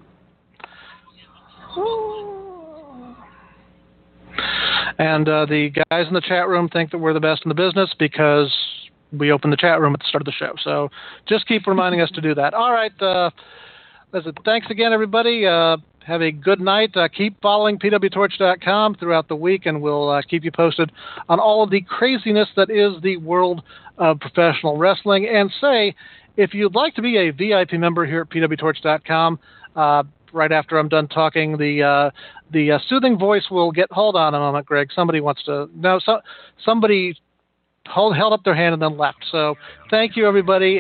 [SPEAKER 1] And uh, the guys in the chat room think that we're the best in the business because we opened the chat room at the start of the show. So just keep reminding us to do that. All right. Uh, listen, thanks again, everybody. Uh, have a good night. Uh, keep following P W Torch dot com throughout the week, and we'll uh, keep you posted on all of the craziness that is the world of professional wrestling. And say, if you'd like to be a V I P member here at P W Torch dot com, uh, right after I'm done talking, the uh, the uh, soothing voice will get. Hold on a moment, Greg. Somebody wants to. No, so, somebody hold, held up their hand and then left. So thank you, everybody.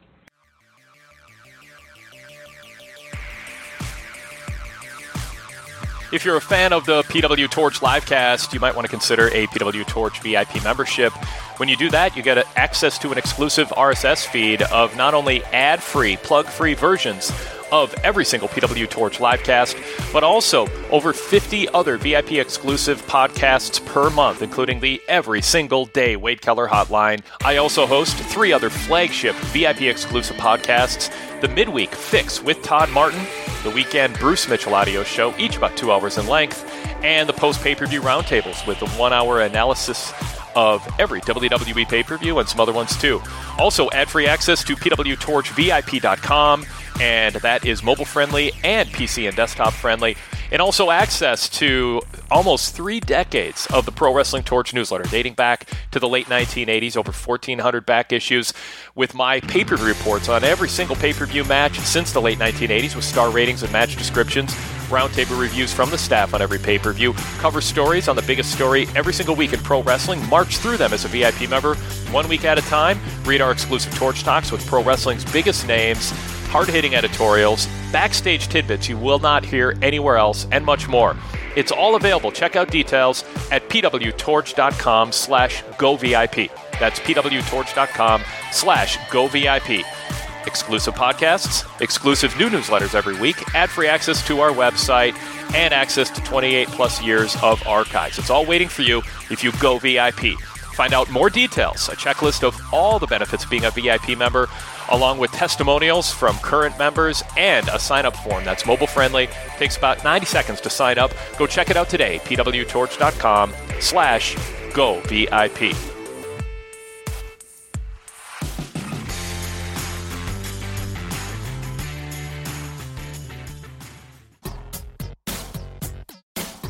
[SPEAKER 9] If you're a fan of the P W Torch livecast, you might want to consider a P W Torch V I P membership. When you do that, you get access to an exclusive R S S feed of not only ad-free, plug-free versions of every single P W Torch livecast, but also over fifty other V I P exclusive podcasts per month, including the Every Single Day Wade Keller Hotline. I also host three other flagship V I P exclusive podcasts: the Midweek Fix with Todd Martin, the Weekend Bruce Mitchell audio show, each about two hours in length, and the post pay-per-view roundtables with the one-hour analysis of every W W E pay-per-view and some other ones too. Also, ad-free access to P W Torch V I P dot com, and that is mobile-friendly and P C and desktop-friendly. And also access to almost three decades of the Pro Wrestling Torch newsletter, dating back to the late nineteen eighties, over fourteen hundred back issues, with my pay-per-view reports on every single pay-per-view match since the late nineteen eighties, with star ratings and match descriptions, roundtable reviews from the staff on every pay-per-view, cover stories on the biggest story every single week in pro wrestling, march through them as a V I P member, one week at a time, read our exclusive Torch Talks with pro wrestling's biggest names, hard-hitting editorials, backstage tidbits you will not hear anywhere else, and much more. It's all available. Check out details at P W Torch dot com slash go V I P. That's P W Torch dot com slash go V I P. Exclusive podcasts, exclusive new newsletters every week, ad-free access to our website, and access to twenty-eight plus years of archives. It's all waiting for you if you go V I P. Find out more details, a checklist of all the benefits of being a V I P member, along with testimonials from current members and a sign-up form that's mobile-friendly. Takes about ninety seconds to sign up. Go check it out today, pwtorch.com slash go VIP.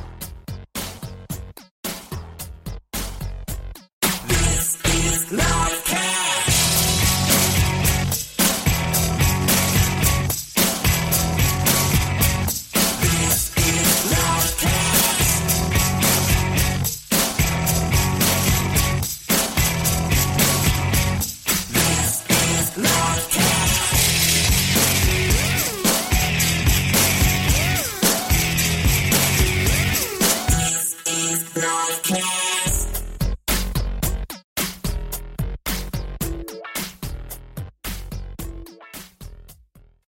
[SPEAKER 16] Now